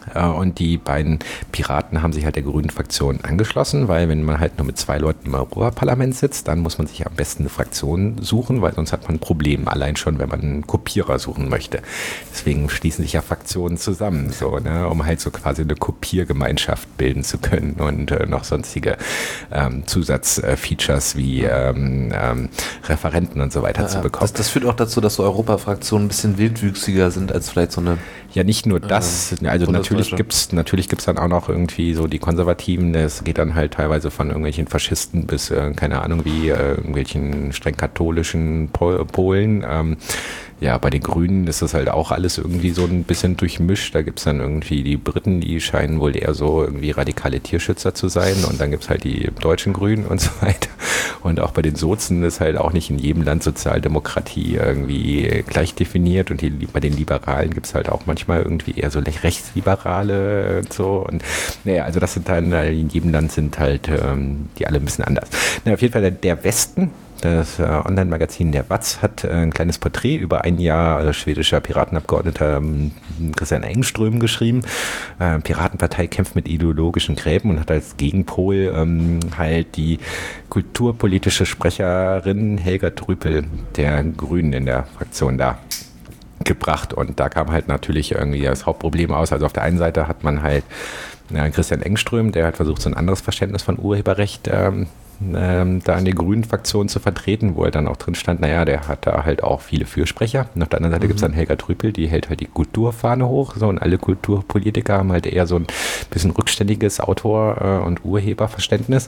Und die beiden Piraten haben sich halt der grünen Fraktion angeschlossen, weil wenn man halt nur mit zwei Leuten im Europaparlament sitzt, dann muss man sich am besten eine Fraktion suchen, weil sonst hat man ein Problem, allein schon, wenn man einen Kopierer suchen möchte. Deswegen schließen sich ja Fraktionen zusammen, so, ne, um halt so quasi eine Kopiergemeinschaft bilden zu können und äh, noch sonstige ähm, Zusatzfeatures wie ähm, ähm, Referenten und so weiter ja, zu bekommen. Das, das führt auch dazu, dass so Europafraktionen ein bisschen wildwüchsiger sind als vielleicht so eine... Ja, nicht nur das, äh, also natürlich gibt's natürlich gibt's dann auch noch irgendwie so die Konservativen, das geht dann halt teilweise von irgendwelchen Faschisten bis, äh, keine Ahnung wie, äh, irgendwelchen streng katholischen Pol- Polen, ähm, ja, bei den Grünen ist das halt auch alles irgendwie so ein bisschen durchmischt. Da gibt's dann irgendwie die Briten, die scheinen wohl eher so irgendwie radikale Tierschützer zu sein. Und dann gibt's halt die deutschen Grünen und so weiter. Und auch bei den Sozen ist halt auch nicht in jedem Land Sozialdemokratie irgendwie gleich definiert. Und die, bei den Liberalen gibt's halt auch manchmal irgendwie eher so Rechtsliberale und so. Und naja, also das sind dann, in jedem Land sind halt ähm, die alle ein bisschen anders. Na, auf jeden Fall der, der Westen. Das äh, Online-Magazin der Watz hat äh, ein kleines Porträt über ein Jahr äh, schwedischer Piratenabgeordneter ähm, Christian Engström geschrieben. Äh, Piratenpartei kämpft mit ideologischen Gräben und hat als Gegenpol ähm, halt die kulturpolitische Sprecherin Helga Trüpel der Grünen in der Fraktion da gebracht. Und da kam halt natürlich irgendwie das Hauptproblem aus. Also auf der einen Seite hat man halt äh, Christian Engström, der hat versucht, so ein anderes Verständnis von Urheberrecht ähm, Ähm, da in der grünen Fraktion zu vertreten, wo er dann auch drin stand, naja, der hat da halt auch viele Fürsprecher. Und auf der anderen Seite mhm. gibt es dann Helga Trüpel, die hält halt die Kulturfahne hoch, so, und alle Kulturpolitiker haben halt eher so ein bisschen rückständiges Autor- äh, und Urheberverständnis.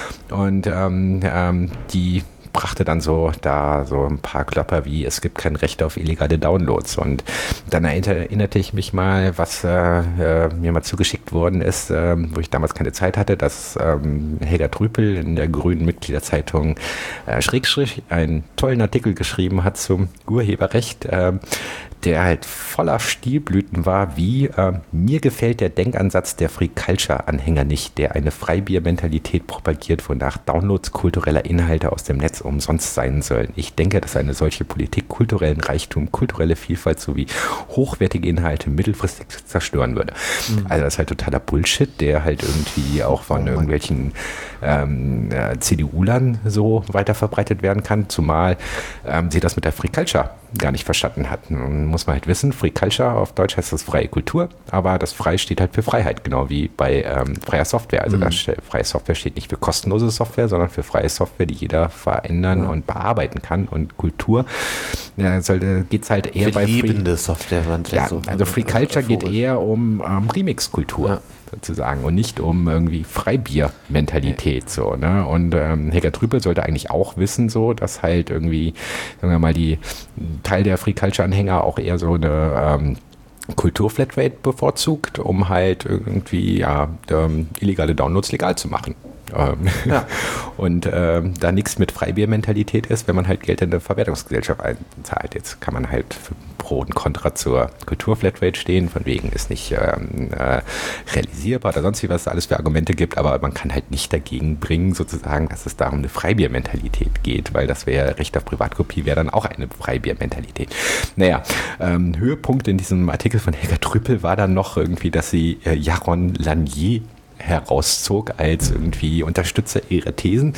Und ähm, ähm, die brachte dann so da so ein paar Klopper wie, es gibt kein Recht auf illegale Downloads. Und dann erinnerte ich mich mal, was äh, äh, mir mal zugeschickt worden ist, äh, wo ich damals keine Zeit hatte, dass ähm, Helga Trüpel in der grünen Mitgliederzeitung äh, Schrägstrich einen tollen Artikel geschrieben hat zum Urheberrecht, äh, der halt voller Stilblüten war, wie äh, mir gefällt der Denkansatz der Free Culture-Anhänger nicht, der eine Freibiermentalität propagiert, wonach Downloads kultureller Inhalte aus dem Netz umsonst sein sollen. Ich denke, dass eine solche Politik kulturellen Reichtum, kulturelle Vielfalt sowie hochwertige Inhalte mittelfristig zerstören würde. Mhm. Also das ist halt totaler Bullshit, der halt irgendwie auch von oh irgendwelchen ähm, äh, C D U-Lern so weiter verbreitet werden kann, zumal ähm, sie das mit der Free Culture gar nicht verstanden hat. Nun muss man halt wissen, Free Culture auf Deutsch heißt das freie Kultur, aber das Frei steht halt für Freiheit, genau wie bei ähm, freier Software. Also mhm. das, freie Software steht nicht für kostenlose Software, sondern für freie Software, die jeder verändern ja. und bearbeiten kann. Und Kultur ja, geht es halt eher für bei lebende Free, Software. Ja, so also Free Culture geht eher um ähm, Remix-Kultur. Ja. sozusagen und nicht um irgendwie Freibier-Mentalität so, ne? Und ähm, Helga Trüpel sollte eigentlich auch wissen, so, dass halt irgendwie, sagen wir mal, die Teil der Free Culture-Anhänger auch eher so eine ähm, Kultur-Flatrate bevorzugt, um halt irgendwie ja ähm, illegale Downloads legal zu machen. Ähm, ja. Und ähm, da nichts mit Freibier-Mentalität ist, wenn man halt Geld in eine Verwertungsgesellschaft einzahlt. Jetzt kann man halt für Pro und Contra zur Kultur-Flatrate stehen, von wegen ist nicht ähm, äh, realisierbar oder sonst wie, was es alles für Argumente gibt, aber man kann halt nicht dagegen bringen, sozusagen, dass es da um eine Freibier-Mentalität geht, weil das wäre, Recht auf Privatkopie wäre dann auch eine Freibier-Mentalität. Naja, ähm, Höhepunkt in diesem Artikel von Helga Trüpel war dann noch irgendwie, dass sie äh, Jaron Lanier herauszog als irgendwie Unterstützer ihrer Thesen.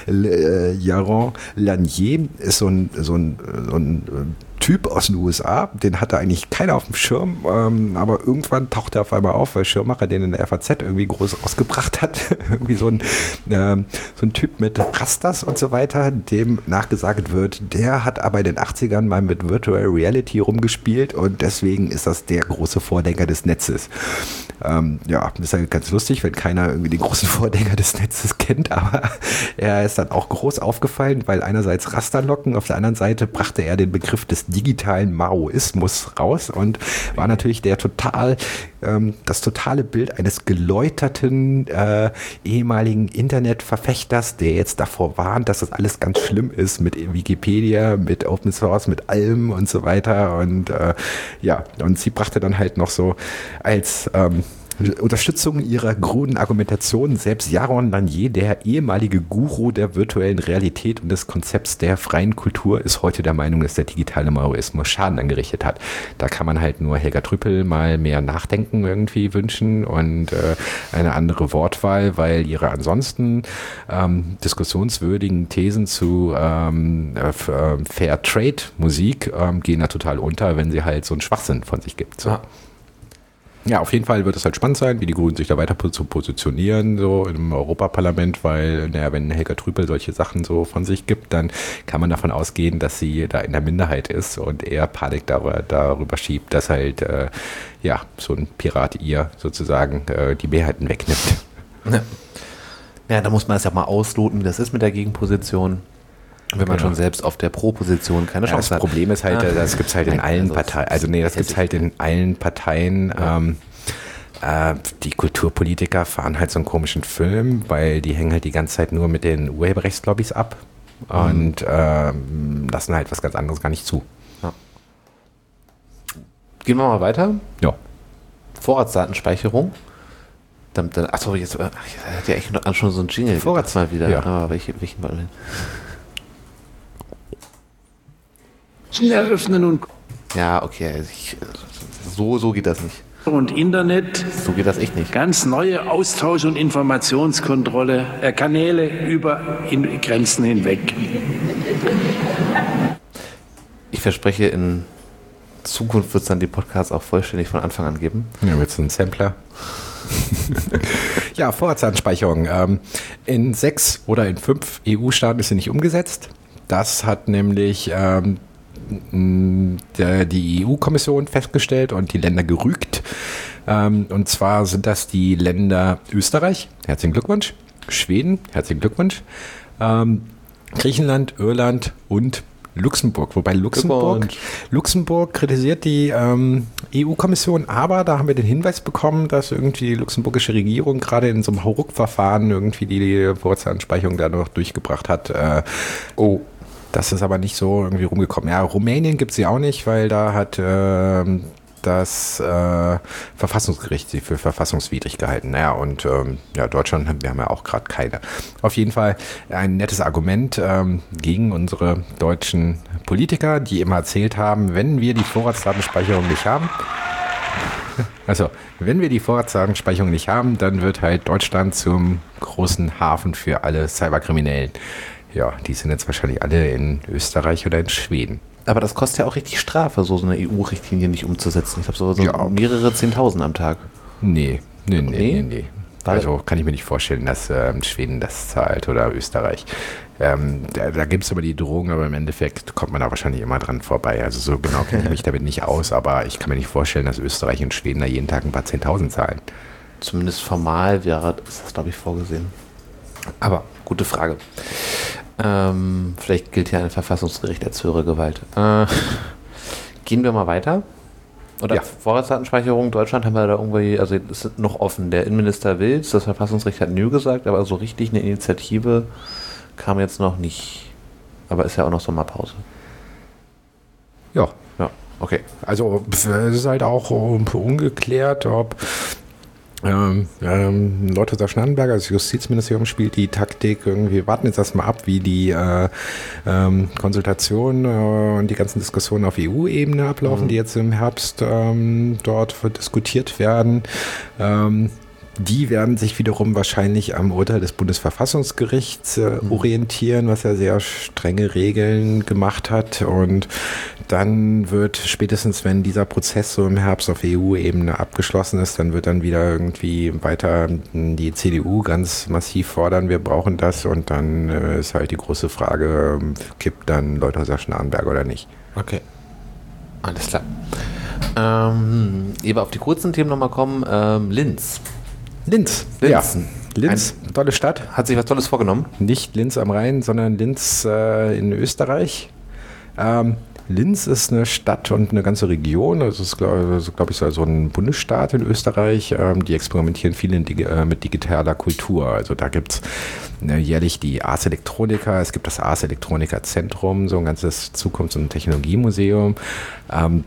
Äh, Jaron Lanier ist so ein, so ein, so ein Typ aus den U S A, den hatte eigentlich keiner auf dem Schirm, ähm, aber irgendwann tauchte er auf einmal auf, weil Schirmacher den in der F A Z irgendwie groß ausgebracht hat. irgendwie so ein, ähm, so ein Typ mit Rastas und so weiter, dem nachgesagt wird, der hat aber in den achtzigern mal mit Virtual Reality rumgespielt und deswegen ist das der große Vordenker des Netzes. Ähm, ja, das ist halt ganz lustig, wenn keiner irgendwie den großen Vordenker des Netzes kennt, aber er ist dann auch groß aufgefallen, weil einerseits Rasterlocken, auf der anderen Seite brachte er den Begriff des digitalen Maoismus raus und war natürlich der total, ähm, das totale Bild eines geläuterten äh, ehemaligen Internetverfechters, der jetzt davor warnt, dass das alles ganz schlimm ist mit Wikipedia, mit Open Source, mit allem und so weiter und äh, ja, und sie brachte dann halt noch so als ähm, Unterstützung ihrer kruden Argumentation selbst Jaron Lanier, der ehemalige Guru der virtuellen Realität und des Konzepts der freien Kultur, ist heute der Meinung, dass der digitale Maoismus Schaden angerichtet hat. Da kann man halt nur Helga Trüppel mal mehr Nachdenken irgendwie wünschen und äh, eine andere Wortwahl, weil ihre ansonsten ähm, diskussionswürdigen Thesen zu ähm, äh, Fair Trade Musik ähm, gehen da total unter, wenn sie halt so einen Schwachsinn von sich gibt. So. Ja. Ja, auf jeden Fall wird es halt spannend sein, wie die Grünen sich da weiter zu positionieren, so im Europaparlament, weil, naja, wenn Helga Trüppel solche Sachen so von sich gibt, dann kann man davon ausgehen, dass sie da in der Minderheit ist und eher Panik darüber, darüber schiebt, dass halt, äh, ja, so ein Pirat ihr sozusagen äh, die Mehrheiten wegnimmt. Ja. Ja, da muss man es ja mal ausloten, wie das ist mit der Gegenposition. Wenn man genau. schon selbst auf der Pro-Position keine Chance ja, das hat. Das Problem ist halt, das gibt es halt in allen also Parteien, also nee, das gibt es halt in allen Parteien. Ja. Ähm, äh, die Kulturpolitiker fahren halt so einen komischen Film, weil die hängen halt die ganze Zeit nur mit den Urheberrechtslobbys ab mhm. und ähm, lassen halt was ganz anderes gar nicht zu. Ja. Gehen wir mal weiter. Ja. Vorratsdatenspeicherung. Dann, dann, achso, jetzt ach, ich hatte ja echt schon so ein Jingle. Vorrats mal wieder. Ja. Aber welche, welchen wollen wir? Eröffnen und ja, okay. Ich, so, so geht das nicht. Und Internet. So geht das echt nicht. Ganz neue Austausch- und Informationskontrolle, äh, Kanäle über in Grenzen hinweg. Ich verspreche, in Zukunft wird es dann die Podcasts auch vollständig von Anfang an geben. Ja, wird es einen Sampler. Ja, Vorratsdatenspeicherung. Ähm, in sechs oder in fünf E U-Staaten ist sie nicht umgesetzt. Das hat nämlich ähm, der, die E U-Kommission festgestellt und die Länder gerügt. Ähm, und zwar sind das die Länder Österreich, herzlichen Glückwunsch, Schweden, herzlichen Glückwunsch, ähm, Griechenland, Irland und Luxemburg. Wobei Luxemburg, Luxemburg kritisiert die ähm, E U-Kommission, aber da haben wir den Hinweis bekommen, dass irgendwie die luxemburgische Regierung gerade in so einem Hauruck-Verfahren irgendwie die Vorratsanspeicherung da noch durchgebracht hat. Äh, oh, das ist aber nicht so irgendwie rumgekommen. Ja, Rumänien gibt es sie auch nicht, weil da hat äh, das äh, Verfassungsgericht sie für verfassungswidrig gehalten. Naja, und ähm, ja, Deutschland, wir haben ja auch gerade keine. Auf jeden Fall ein nettes Argument ähm, gegen unsere deutschen Politiker, die immer erzählt haben, wenn wir die Vorratsdatenspeicherung nicht haben, also wenn wir die Vorratsdatenspeicherung nicht haben, dann wird halt Deutschland zum großen Hafen für alle Cyberkriminellen. Ja, die sind jetzt wahrscheinlich alle in Österreich oder in Schweden. Aber das kostet ja auch richtig Strafe, so, so eine E U-Richtlinie nicht umzusetzen. Ich glaube, so, so ja. mehrere Zehntausend am Tag. Nee, nee, nee, nee. nee, nee. Also Weil, kann ich mir nicht vorstellen, dass ähm, Schweden das zahlt oder Österreich. Ähm, da da gibt es aber die Drohung, aber im Endeffekt kommt man da wahrscheinlich immer dran vorbei. Also so genau kenne ich mich damit nicht aus, aber ich kann mir nicht vorstellen, dass Österreich und Schweden da jeden Tag ein paar Zehntausend zahlen. Zumindest formal wäre ist das, glaube ich, vorgesehen. Aber gute Frage. Ähm, vielleicht gilt ja ein Verfassungsgericht als höhere Gewalt. Äh, gehen wir mal weiter. Oder Ja. Vorratsdatenspeicherung Deutschland haben wir da irgendwie, also es ist noch offen. Der Innenminister will's, das Verfassungsgericht hat nö gesagt, aber so richtig eine Initiative kam jetzt noch nicht. Aber ist ja auch noch Sommerpause. Ja, Ja, okay. also es ist halt auch ungeklärt, ob Ähm, ähm, Leute aus Schnarrenberger, das Justizministerium spielt die Taktik irgendwie, wir warten jetzt erstmal ab, wie die äh, ähm, Konsultationen äh, und die ganzen Diskussionen auf E U-Ebene ablaufen, Mhm. die jetzt im Herbst ähm, dort diskutiert werden. Ähm, die werden sich wiederum wahrscheinlich am Urteil des Bundesverfassungsgerichts äh, Mhm. orientieren, was ja sehr strenge Regeln gemacht hat. Und dann wird spätestens, wenn dieser Prozess so im Herbst auf E U-Ebene abgeschlossen ist, dann wird dann wieder irgendwie weiter die C D U ganz massiv fordern, wir brauchen das. Und dann äh, ist halt die große Frage, ähm, kippt dann Leuthäuser Schnarrenberg oder nicht? Okay. Alles klar. Ähm, eben auf die kurzen Themen nochmal kommen. Ähm, Linz. Linz. Linz. Ja. Linz, tolle Stadt. Hat sich was Tolles vorgenommen? Nicht Linz am Rhein, sondern Linz äh, in Österreich. Ähm, Linz ist eine Stadt und eine ganze Region. Das ist, glaube glaub ich, so ein Bundesstaat in Österreich. Ähm, die experimentieren viel in, äh, mit digitaler Kultur. Also da gibt es äh, jährlich die Ars Electronica. Es gibt das Ars Electronica Zentrum, so ein ganzes Zukunfts- und Technologiemuseum. Ähm,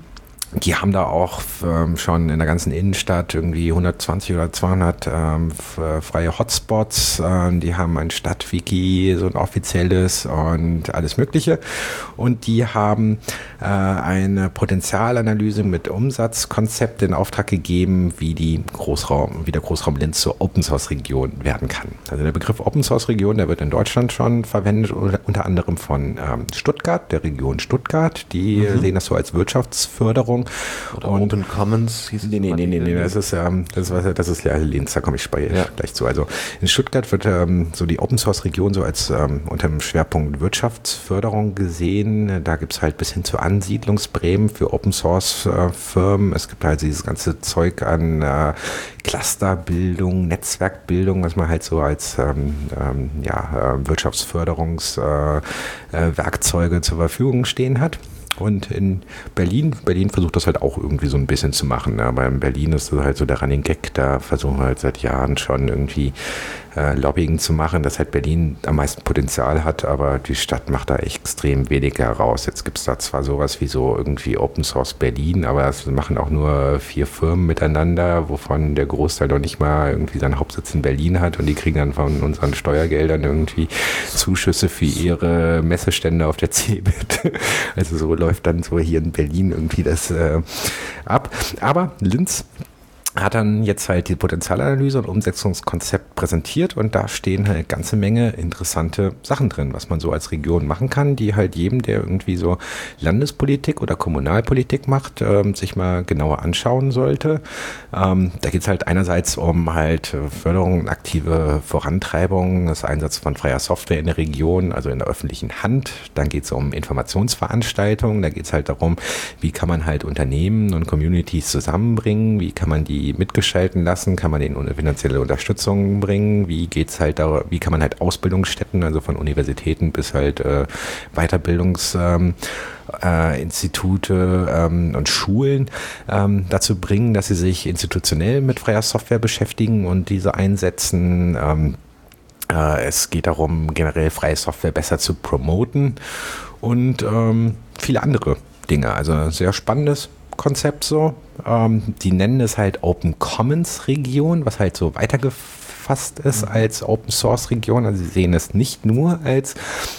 Die haben da auch ähm, schon in der ganzen Innenstadt irgendwie hundertzwanzig oder zweihundert ähm, freie Hotspots. Ähm, die haben ein Stadtwiki, so ein offizielles und alles Mögliche. Und die haben äh, eine Potenzialanalyse mit Umsatzkonzept in Auftrag gegeben, wie die Großraum, wie der Großraum Linz zur Open Source Region werden kann. Also der Begriff Open Source Region, der wird in Deutschland schon verwendet, unter anderem von ähm, Stuttgart, der Region Stuttgart. Die mhm. sehen das so als Wirtschaftsförderung. Oder und Open Commons hieß es. Nee, nee, nee, nee, nee, das ist, ähm, das ist, das ist ja Linz, da komme ich bei, ja. gleich zu. Also in Stuttgart wird ähm, so die Open Source Region so als ähm, unter dem Schwerpunkt Wirtschaftsförderung gesehen. Da gibt es halt bis hin zu Ansiedlungsprämien für Open Source äh, Firmen. Es gibt halt dieses ganze Zeug an äh, Clusterbildung, Netzwerkbildung, was man halt so als ähm, ähm, ja, äh, Wirtschaftsförderungswerkzeuge äh, äh, zur Verfügung stehen hat. Und in Berlin, Berlin versucht das halt auch irgendwie so ein bisschen zu machen. Aber in Berlin ist das halt so der Running Gag, da versuchen wir halt seit Jahren schon irgendwie äh, Lobbying zu machen, dass halt Berlin am meisten Potenzial hat, aber die Stadt macht da extrem wenig heraus. Jetzt gibt es da zwar sowas wie so irgendwie Open Source Berlin, aber es machen auch nur vier Firmen miteinander, wovon der Großteil noch nicht mal irgendwie seinen Hauptsitz in Berlin hat und die kriegen dann von unseren Steuergeldern irgendwie Zuschüsse für ihre Messestände auf der C eBIT. Also so läuft dann so hier in Berlin irgendwie das äh, ab. Aber Linz hat dann jetzt halt die Potenzialanalyse und Umsetzungskonzept präsentiert und da stehen halt eine ganze Menge interessante Sachen drin, was man so als Region machen kann, die halt jedem, der irgendwie so Landespolitik oder Kommunalpolitik macht, ähm, sich mal genauer anschauen sollte. Ähm, da geht es halt einerseits um halt Förderung, aktive Vorantreibung, das Einsatz von freier Software in der Region, also in der öffentlichen Hand. Dann geht es um Informationsveranstaltungen, da geht es halt darum, wie kann man halt Unternehmen und Communities zusammenbringen, wie kann man die mitgestalten lassen, kann man denen finanzielle Unterstützung bringen, wie geht's halt da, wie kann man halt Ausbildungsstätten, also von Universitäten bis halt äh, Weiterbildungsinstitute ähm, äh, ähm, und Schulen ähm, dazu bringen, dass sie sich institutionell mit freier Software beschäftigen und diese einsetzen. Ähm, äh, es geht darum, generell freie Software besser zu promoten und ähm, viele andere Dinge. Also ein sehr spannendes Konzept so. Ähm, die nennen es halt Open Commons Region, was halt so weitergefasst ist mhm. als Open Source Region. Also sie sehen es nicht nur als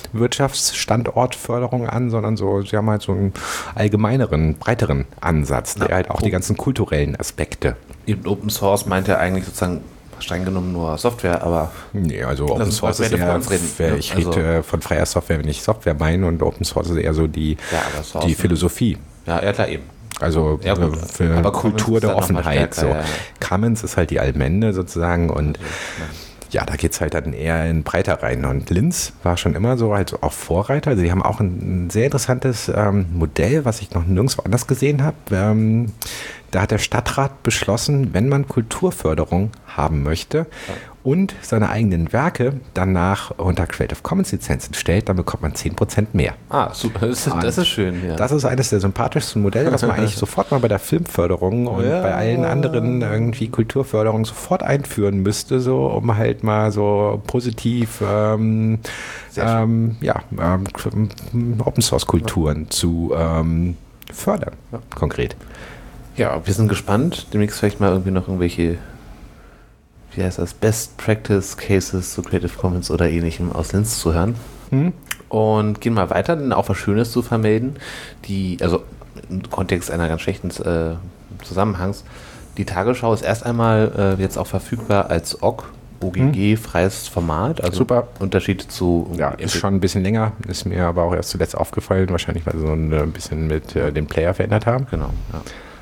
Wirtschaftsstandortförderung an, sondern so, sie haben halt so einen allgemeineren, breiteren Ansatz, der ja, halt auch die ganzen kulturellen Aspekte. Open Source meint ja eigentlich sozusagen streng genommen nur Software, aber... Nee, also Open Source ist eher, reden, ich also rede von freier Software, wenn ich Software meine, und Open Source ist eher so die, ja, die Philosophie. Ja, ja, klar, eben. Also ja, für aber Kultur der Offenheit. Stärker, so. Ja, ja. Commons ist halt die Allmende sozusagen und ja, da geht es halt dann eher in breiter rein. Und Linz war schon immer so halt auch Vorreiter. Also die haben auch ein, ein sehr interessantes ähm, Modell, was ich noch nirgendwo anders gesehen habe. Ähm, da hat der Stadtrat beschlossen, wenn man Kulturförderung haben möchte, ja, und seine eigenen Werke danach unter Creative Commons Lizenzen stellt, dann bekommt man zehn Prozent mehr. Ah, super. Das ist, das ist schön. Ja. Das ist eines der sympathischsten Modelle, was man eigentlich sofort mal bei der Filmförderung und ja, bei allen anderen irgendwie Kulturförderungen sofort einführen müsste, so um halt mal so positiv ähm, ähm, ja, ähm, Open Source Kulturen zu ähm, fördern, ja, konkret. Ja, wir sind gespannt. Demnächst vielleicht mal irgendwie noch irgendwelche, wie heißt das, Best Practice Cases zu Creative Commons oder ähnlichem aus Linz zu hören. Mhm. Und gehen mal weiter, denn auch was Schönes zu vermelden. Die, also im Kontext einer ganz schlechten äh, Zusammenhangs. Die Tagesschau ist erst einmal äh, jetzt auch verfügbar als O G, O G G, mhm, freies Format. Also super. Unterschied zu... Ja, ist schon ein bisschen länger, ist mir aber auch erst zuletzt aufgefallen, wahrscheinlich weil sie so ein bisschen mit äh, dem Player verändert haben. Genau, ja.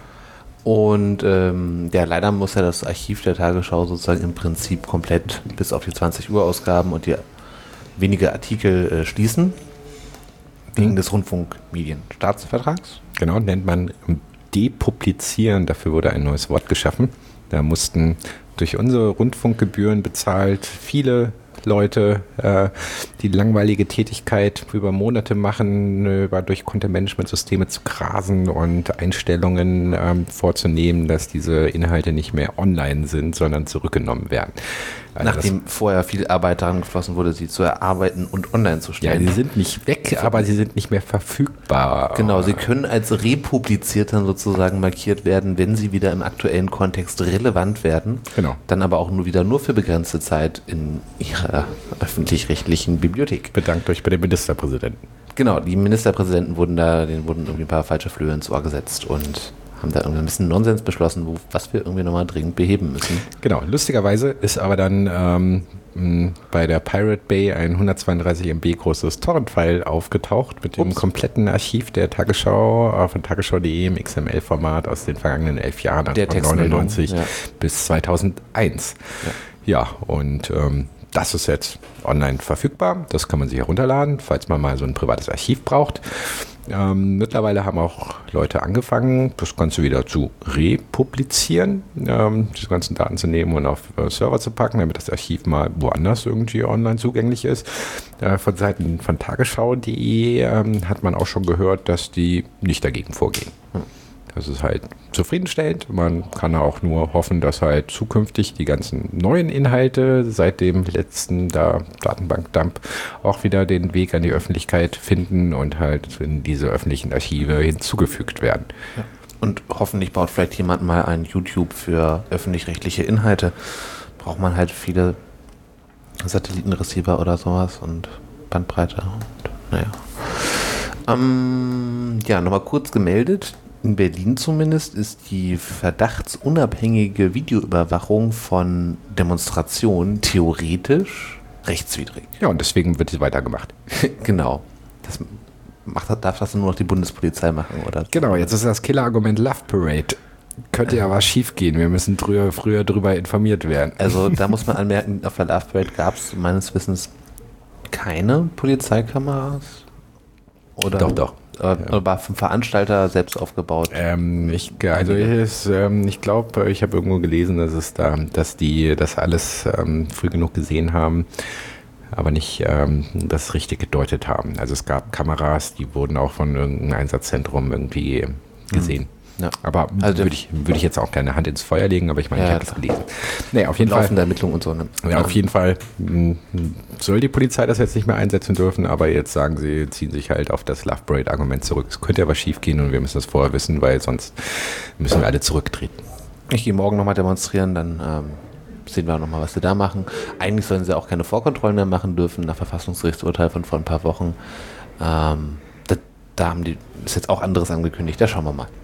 Und ähm, ja, leider muss ja das Archiv der Tagesschau sozusagen im Prinzip komplett bis auf die zwanzig Uhr Ausgaben und die wenige Artikel äh, schließen, wegen mhm. des Rundfunkmedienstaatsvertrags. Genau, nennt man depublizieren, dafür wurde ein neues Wort geschaffen. Da mussten durch unsere Rundfunkgebühren bezahlt viele Leute, äh, die langweilige Tätigkeit über Monate machen, über durch Content-Management-Systeme zu grasen und Einstellungen ähm, vorzunehmen, dass diese Inhalte nicht mehr online sind, sondern zurückgenommen werden. Also nachdem vorher viel Arbeit daran geflossen wurde, sie zu erarbeiten und online zu ja, stellen. sie sind nicht weg, aber sie sind nicht mehr verfügbar. Genau, sie können als republiziert dann sozusagen markiert werden, wenn sie wieder im aktuellen Kontext relevant werden. Genau. Dann aber auch nur wieder nur für begrenzte Zeit in ihrer öffentlich-rechtlichen Bibliothek. Bedankt euch bei dem Ministerpräsidenten. Genau, die Ministerpräsidenten wurden da, denen wurden irgendwie ein paar falsche Flöhe ins Ohr gesetzt und haben da irgendwie ein bisschen Nonsens beschlossen, wo, was wir irgendwie nochmal dringend beheben müssen. Genau, lustigerweise ist aber dann ähm, mh, bei der Pirate Bay ein hundertzweiunddreißig Megabyte großes Torrent-File aufgetaucht mit dem Ups. kompletten Archiv der Tagesschau äh, von tagesschau punkt de im X M L-Format aus den vergangenen elf Jahren, also Der von Textmeldung, neunundneunzig ja. bis zweitausendeins. Ja, ja und ähm, das ist jetzt online verfügbar. Das kann man sich herunterladen, falls man mal so ein privates Archiv braucht. Ähm, mittlerweile haben auch Leute angefangen, das Ganze wieder zu republizieren, ähm, diese ganzen Daten zu nehmen und auf äh, Server zu packen, damit das Archiv mal woanders irgendwie online zugänglich ist. Äh, von Seiten von tagesschau punkt de ähm, hat man auch schon gehört, dass die nicht dagegen vorgehen. Hm. Das ist halt zufriedenstellend. Man kann auch nur hoffen, dass halt zukünftig die ganzen neuen Inhalte seit dem letzten da Datenbank-Dump auch wieder den Weg an die Öffentlichkeit finden und halt in diese öffentlichen Archive hinzugefügt werden. Ja. Und hoffentlich baut vielleicht jemand mal ein YouTube für öffentlich-rechtliche Inhalte. Braucht man halt viele Satellitenreceiver oder sowas und Bandbreite. Und, naja. Ähm, ja, nochmal kurz gemeldet. In Berlin zumindest ist die verdachtsunabhängige Videoüberwachung von Demonstrationen theoretisch rechtswidrig. Ja, und deswegen wird sie weitergemacht. Genau. Das macht, darf das nur noch die Bundespolizei machen, oder? Genau, jetzt ist das Killerargument Love Parade. Könnte ja was schief gehen. Wir müssen früher, früher drüber informiert werden. Also da muss man anmerken, auf der Love Parade gab es meines Wissens keine Polizeikameras. Oder Doch, doch. Äh, ja. War vom Veranstalter selbst aufgebaut. Ähm, ich, also ich, ähm, ich glaube, ich habe irgendwo gelesen, dass es da, dass die das alles ähm, früh genug gesehen haben, aber nicht ähm, das richtig gedeutet haben. Also es gab Kameras, die wurden auch von irgendeinem Einsatzzentrum irgendwie gesehen. Ja. Aber also würde ich, würd ich jetzt auch keine Hand ins Feuer legen, aber ich meine, ja, ich habe das gelesen. Nee, auf jeden Fall. Laufende Ermittlungen und so. Ne? Ja, auf jeden Fall mh, soll die Polizei das jetzt nicht mehr einsetzen dürfen, aber jetzt sagen sie, ziehen sich halt auf das Love Parade-Argument zurück. Es könnte aber schief gehen und wir müssen das vorher wissen, weil sonst müssen wir alle zurücktreten. Ich gehe morgen nochmal demonstrieren, dann ähm, sehen wir auch nochmal, was sie da machen. Eigentlich sollen sie auch keine Vorkontrollen mehr machen dürfen, nach Verfassungsgerichtsurteil von vor ein paar Wochen. Ähm, da, da haben die, ist jetzt auch anderes angekündigt, da schauen wir mal.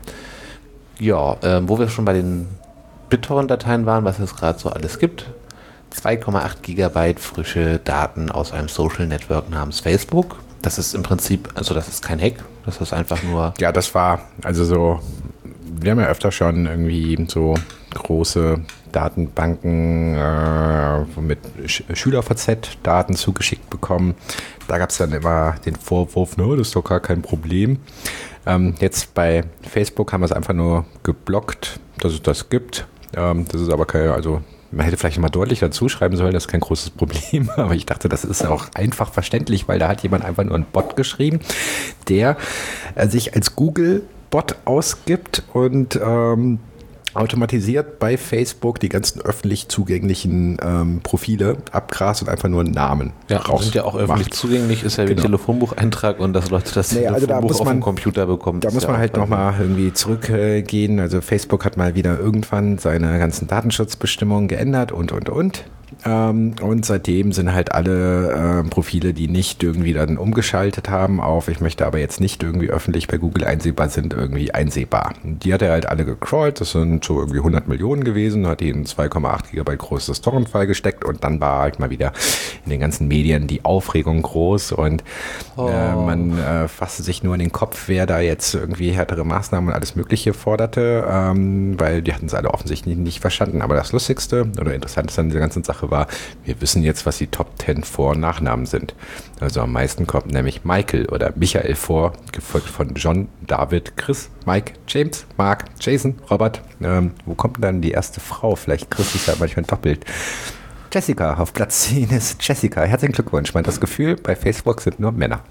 Ja, ähm, wo wir schon bei den BitTorrent-Dateien waren, was es gerade so alles gibt. zwei Komma acht Gigabyte frische Daten aus einem Social Network namens Facebook. Das ist im Prinzip, also das ist kein Hack, das ist einfach nur... Ja, das war, also so, wir haben ja öfter schon irgendwie so große Datenbanken äh, mit Sch- Schüler-V Z-Daten zugeschickt bekommen. Da gab es dann immer den Vorwurf, no, das ist doch gar kein Problem. Ähm, jetzt bei Facebook haben wir es einfach nur geblockt, dass es das gibt. Ähm, das ist aber kein, also man hätte vielleicht mal deutlicher dazu schreiben sollen, das ist kein großes Problem, aber ich dachte, das ist auch einfach verständlich, weil da hat jemand einfach nur einen Bot geschrieben, der äh, sich als Google-Bot ausgibt und ähm, automatisiert bei Facebook die ganzen öffentlich zugänglichen ähm, Profile abgrast und einfach nur einen Namen Ja, raus sind ja auch öffentlich macht. zugänglich, ist ja wie Genau. Telefonbucheintrag und dass Leute das Naja, also da Telefonbuch muss auf man- dem Computer bekommen. Da ist muss ja man auch halt nochmal irgendwie zurückgehen. Also Facebook hat mal wieder irgendwann seine ganzen Datenschutzbestimmungen geändert und, und, und. Ähm, und seitdem sind halt alle äh, Profile, die nicht irgendwie dann umgeschaltet haben auf, ich möchte aber jetzt nicht irgendwie öffentlich bei Google einsehbar sind, irgendwie einsehbar. Und die hat er halt alle gecrawlt, das sind so irgendwie hundert Millionen gewesen, hat ihnen zwei Komma acht Gigabyte großes Torrent-File gesteckt und dann war halt mal wieder in den ganzen Medien die Aufregung groß und Oh. äh, man äh, fasste sich nur in den Kopf, wer da jetzt irgendwie härtere Maßnahmen und alles Mögliche forderte, ähm, weil die hatten es alle offensichtlich nicht verstanden. Aber das Lustigste oder Interessanteste an dieser ganzen Sache war, wir wissen jetzt, was die Top zehn Vor- und Nachnamen sind. Also am meisten kommt nämlich Michael oder Michael vor, gefolgt von John, David, Chris, Mike, James, Mark, Jason, Robert. Ähm, wo kommt denn dann die erste Frau? Vielleicht Chris ist ja manchmal doppelt. Jessica, auf Platz zehn ist Jessica. Herzlichen Glückwunsch. Man hat das Gefühl, bei Facebook sind nur Männer.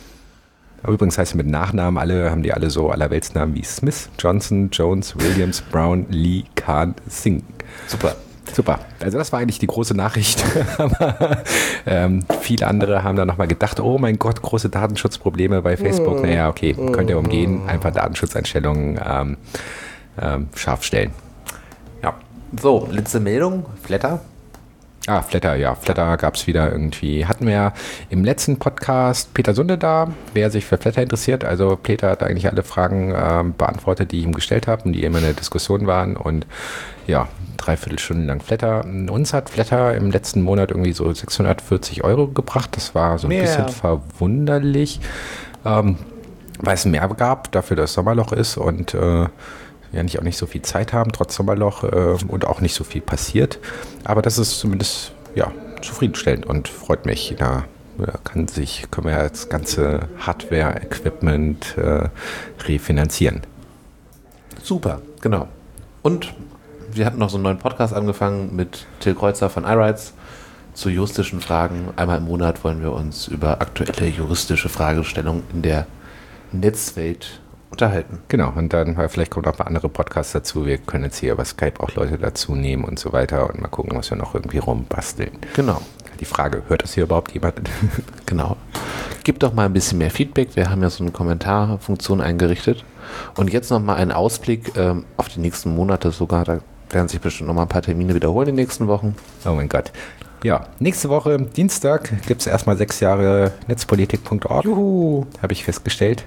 Aber übrigens heißt es mit Nachnamen, alle haben die alle so Allerweltsnamen wie Smith, Johnson, Jones, Williams, Brown, Lee, Kahn, Singh. Super. Super. Also das war eigentlich die große Nachricht. Aber ähm, viele andere haben dann nochmal gedacht, oh mein Gott, große Datenschutzprobleme bei Facebook. Naja, okay, könnt ihr umgehen. Einfach Datenschutzeinstellungen ähm, ähm, scharf stellen. Ja. So, letzte Meldung. Flatter. Ah, Flatter, ja. Flatter gab es wieder irgendwie. Hatten wir im letzten Podcast Peter Sunde da, wer sich für Flatter interessiert. Also Peter hat eigentlich alle Fragen ähm, beantwortet, die ich ihm gestellt habe und die immer in der Diskussion waren. Und ja, dreiviertel Stunden lang Flatter. Uns hat Flatter im letzten Monat irgendwie so sechshundertvierzig Euro gebracht. Das war so ein Mehr. bisschen verwunderlich, ähm, weil es mehr gab, dafür, dass Sommerloch ist und äh, ja nicht auch nicht so viel Zeit haben, trotz Sommerloch äh, und auch nicht so viel passiert. Aber das ist zumindest ja zufriedenstellend und freut mich. Da ja, kann sich, können wir ja das ganze Hardware-Equipment äh, refinanzieren. Super, genau. Und wir hatten noch so einen neuen Podcast angefangen mit Till Kreuzer von iRights zu juristischen Fragen. Einmal im Monat wollen wir uns über aktuelle juristische Fragestellungen in der Netzwelt unterhalten. Genau, und dann vielleicht kommen noch mal andere Podcasts dazu. Wir können jetzt hier über Skype auch Leute dazu nehmen und so weiter und mal gucken, was wir noch irgendwie rumbasteln. Genau. Die Frage, hört das hier überhaupt jemand? Genau. Gib doch mal ein bisschen mehr Feedback. Wir haben ja so eine Kommentarfunktion eingerichtet. Und jetzt noch mal einen Ausblick ähm, auf die nächsten Monate sogar. Da werden sich bestimmt noch mal ein paar Termine wiederholen in den nächsten Wochen. Oh mein Gott. Ja, nächste Woche, Dienstag, gibt es erstmal sechs Jahre netzpolitik punkt org. Juhu, habe ich festgestellt.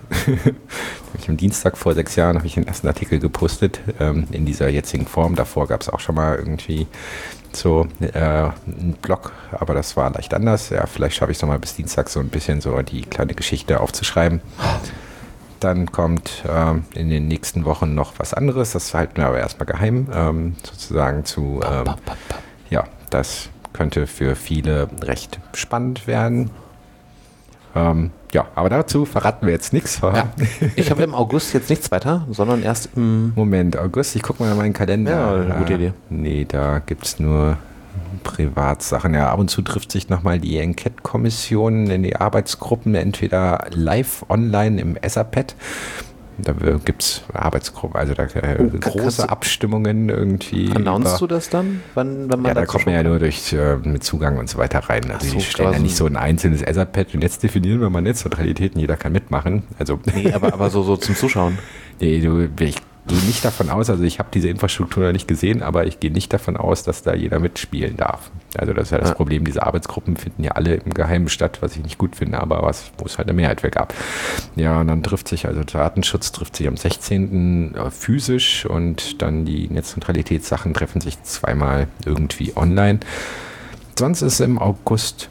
ich am Dienstag vor sechs Jahren habe ich den ersten Artikel gepostet ähm, in dieser jetzigen Form. Davor gab es auch schon mal irgendwie so äh, einen Blog, aber das war leicht anders. Ja, vielleicht schaffe ich es nochmal bis Dienstag so ein bisschen so die kleine Geschichte aufzuschreiben. Dann kommt ähm, in den nächsten Wochen noch was anderes. Das halten wir aber erstmal geheim, ähm, sozusagen zu, ähm, ja, das könnte für viele recht spannend werden. Ähm, ja, aber dazu verraten wir jetzt nichts. Ja. Ich habe im August jetzt nichts weiter, sondern erst im... Moment, August, ich gucke mal in meinen Kalender. Ja, eine gute Idee. Nee, da gibt es nur Privatsachen. Ja, ab und zu trifft sich nochmal die Enquete-Kommission in die Arbeitsgruppen, entweder live, online im Etherpad. Da gibt es Arbeitsgruppen, also da äh, Oh, große Abstimmungen irgendwie. Announcest über, du das dann? Wann, wenn man ja, da dazu kommt man schon- ja nur durch äh, mit Zugang und so weiter rein. Also Ach so, die stellen ja quasi. nicht so ein einzelnes Etherpad und jetzt definieren wir mal Netzneutralitäten, jeder kann mitmachen. Also Nee, aber, aber so, so zum Zuschauen. nee, du, ich gehe nicht davon aus, also ich habe diese Infrastruktur noch nicht gesehen, aber ich gehe nicht davon aus, dass da jeder mitspielen darf. Also das ist ja das Ja. Problem, diese Arbeitsgruppen finden ja alle im Geheimen statt, was ich nicht gut finde, aber was, wo es halt eine Mehrheit für gab. Ja, und dann trifft sich, also Datenschutz trifft sich am sechzehnten Äh, physisch und dann die Netzneutralitätssachen treffen sich zweimal irgendwie online. Sonst ist im August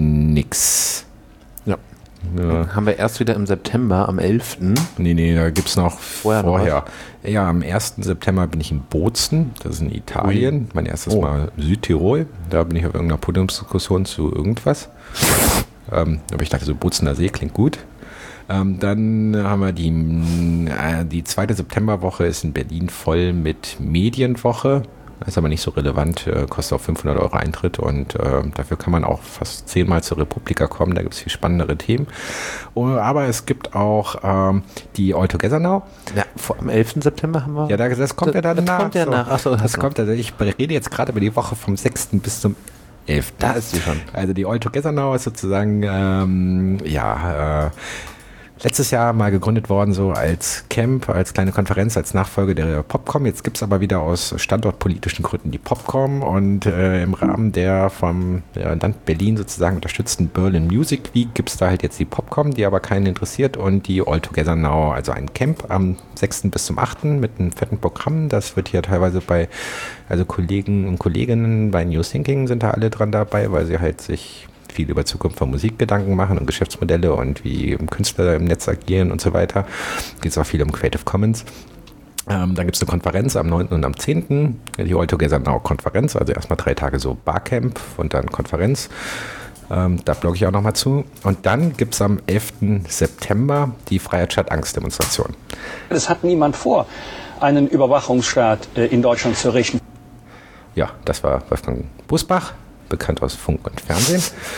nix. Ja. Ja. Haben wir erst wieder im September, am elften Nee, nee, da gibt es noch Vorher vorher. noch Ja, am ersten September bin ich in Bozen, das ist in Italien. Mein erstes Oh. Mal Südtirol. Da bin ich auf irgendeiner Podiumsdiskussion zu irgendwas. Ähm, aber ich dachte so, Bozener See klingt gut. Ähm, dann haben wir die, äh, die zweite Septemberwoche ist in Berlin voll mit Medienwoche. Ist aber nicht so relevant, äh, kostet auch fünfhundert Euro Eintritt und äh, dafür kann man auch fast zehnmal zur Republika kommen, da gibt es viel spannendere Themen. Oh, aber es gibt auch ähm, die All Together Now. Ja, vor, am elften September haben wir... Ja, da- das kommt ja Das danach. kommt ja so. nach. Ach so, das hast du kommt, also ich rede jetzt gerade über die Woche vom sechsten bis zum elften Da ist sie schon. Also die All Together Now ist sozusagen, ähm, ja, äh, letztes Jahr mal gegründet worden, so als Camp, als kleine Konferenz, als Nachfolge der Popcom. Jetzt gibt es aber wieder aus standortpolitischen Gründen die Popcom und äh, im Rahmen der vom ja, Land Berlin sozusagen unterstützten Berlin Music Week gibt es da halt jetzt die Popcom, die aber keinen interessiert und die All Together Now, also ein Camp am sechsten bis zum achten mit einem fetten Programm. Das wird hier teilweise bei, also Kollegen und Kolleginnen bei New Thinking sind da alle dran dabei, weil sie halt sich viel über Zukunft von Musik Gedanken machen und Geschäftsmodelle und wie Künstler im Netz agieren und so weiter. Geht es auch viel um Creative Commons. Ähm, dann gibt es eine Konferenz am neunten und am zehnten Die All Together Now Konferenz, also erstmal drei Tage so Barcamp und dann Konferenz. Ähm, da blogge ich auch nochmal zu. Und dann gibt es am elften September die Freiheit statt Angst Demonstration. Es hat niemand vor, einen Überwachungsstaat äh, in Deutschland zu errichten. Ja, das war Wolfgang Busbach, bekannt aus Funk und Fernsehen.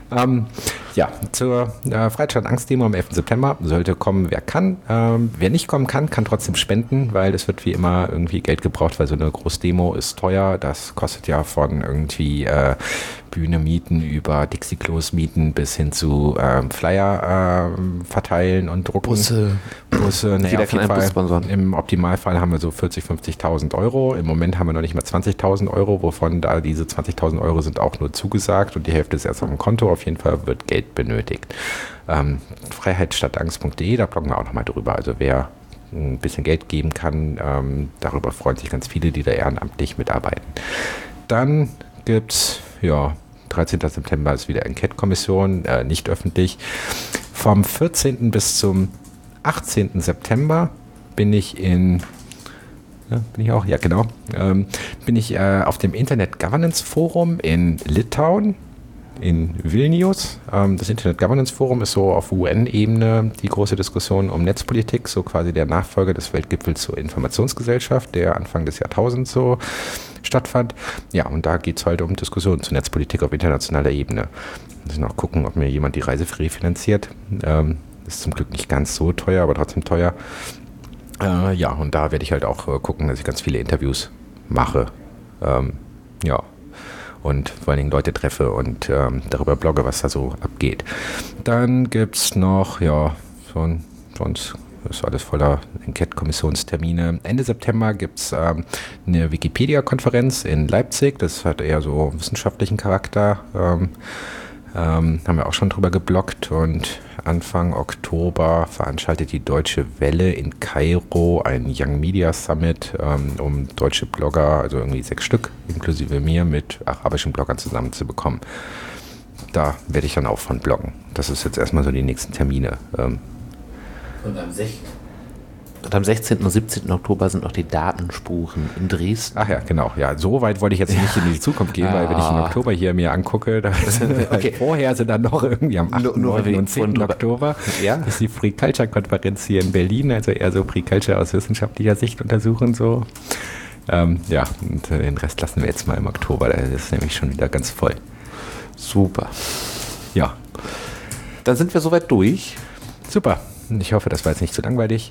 Ähm, ja, zur äh, Freistaat-Angst-Demo am elften September sollte kommen, wer kann. Ähm, wer nicht kommen kann, kann trotzdem spenden, weil es wird wie immer irgendwie Geld gebraucht, weil so eine Großdemo ist teuer. Das kostet ja von irgendwie äh, Bühne mieten über Dixie-Klos mieten bis hin zu ähm, Flyer äh, verteilen und drucken. Busse. Busse, naja, Jeder auf jeden kann einen Bus Fall. sponsern. Im Optimalfall haben wir so vierzig, fünfzigtausend Euro. Im Moment haben wir noch nicht mal zwanzigtausend Euro, wovon da diese zwanzigtausend Euro sind auch nur zugesagt und die Hälfte ist erst auf dem Konto. Auf jeden Fall wird Geld benötigt. Ähm, freiheit statt angst punkt de, da bloggen wir auch nochmal drüber. Also wer ein bisschen Geld geben kann, ähm, darüber freuen sich ganz viele, die da ehrenamtlich mitarbeiten. Dann gibt's, ja, dreizehnten September ist wieder Enquete-Kommission, äh, nicht öffentlich. Vom vierzehnten bis zum achtzehnten September bin ich in, ja, bin ich auch, ja genau, ähm, bin ich äh, auf dem Internet Governance Forum in Litauen, in Vilnius. Ähm, das Internet Governance Forum ist so auf U N-Ebene die große Diskussion um Netzpolitik, so quasi der Nachfolger des Weltgipfels zur Informationsgesellschaft, der Anfang des Jahrtausends so stattfand. Ja, und da geht es halt um Diskussionen zur Netzpolitik auf internationaler Ebene. Muss ich noch gucken, ob mir jemand die Reise free finanziert. Ähm, ist zum Glück nicht ganz so teuer, aber trotzdem teuer. Äh, ja, und da werde ich halt auch äh, gucken, dass ich ganz viele Interviews mache. Ähm, ja. Und vor allen Dingen Leute treffe und ähm, darüber blogge, was da so abgeht. Dann gibt es noch, ja, schon, sonst ist alles voller Enquete-Kommissionstermine. Ende September gibt es ähm, eine Wikipedia-Konferenz in Leipzig. Das hat eher so wissenschaftlichen Charakter. Ähm, ähm, haben wir auch schon drüber gebloggt. Und Anfang Oktober veranstaltet die Deutsche Welle in Kairo ein Young Media Summit, ähm, um deutsche Blogger, also irgendwie sechs Stück, inklusive mir, mit arabischen Bloggern zusammenzubekommen. Da werde ich dann auch von bloggen. Das ist jetzt erstmal so die nächsten Termine. Ähm, Und am sechzehnten Und am sechzehnten und siebzehnten Oktober sind noch die Datenspuren in Dresden. Ach ja, genau. Ja, so weit wollte ich jetzt nicht in die Zukunft gehen, weil wenn ich im Oktober hier mir angucke, da sind okay. vorher sind dann noch irgendwie am achten, neunten und zehnten Oktober. Ja. Das ist die Free Culture Konferenz hier in Berlin, also eher so Free Culture aus wissenschaftlicher Sicht untersuchen so. Ähm, ja, und den Rest lassen wir jetzt mal im Oktober, das ist nämlich schon wieder ganz voll. Super. Ja. Dann sind wir soweit durch. Super. Ich hoffe, das war jetzt nicht zu langweilig.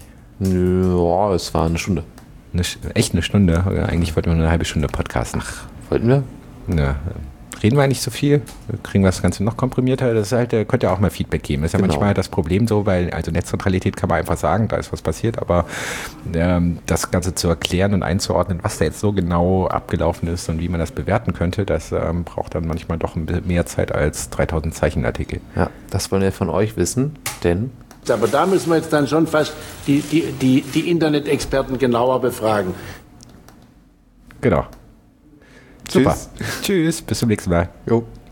Ja, es war eine Stunde. Eine, echt eine Stunde? Eigentlich wollten wir nur eine halbe Stunde podcasten. Ach, wollten wir? Ja. Reden wir eigentlich so viel? Kriegen wir das Ganze noch komprimierter? Das ist halt, könnt ihr auch mal Feedback geben. Das ist ja genau. manchmal das Problem so, weil also Netzneutralität kann man einfach sagen, da ist was passiert, aber ähm, das Ganze zu erklären und einzuordnen, was da jetzt so genau abgelaufen ist und wie man das bewerten könnte, das ähm, braucht dann manchmal doch ein bisschen mehr Zeit als dreitausend Zeichen Artikel. Ja, das wollen wir von euch wissen, denn... Aber da müssen wir jetzt dann schon fast die, die, die, die Internet-Experten genauer befragen. Genau. Super. Tschüss. Tschüss. Bis zum nächsten Mal. Jo.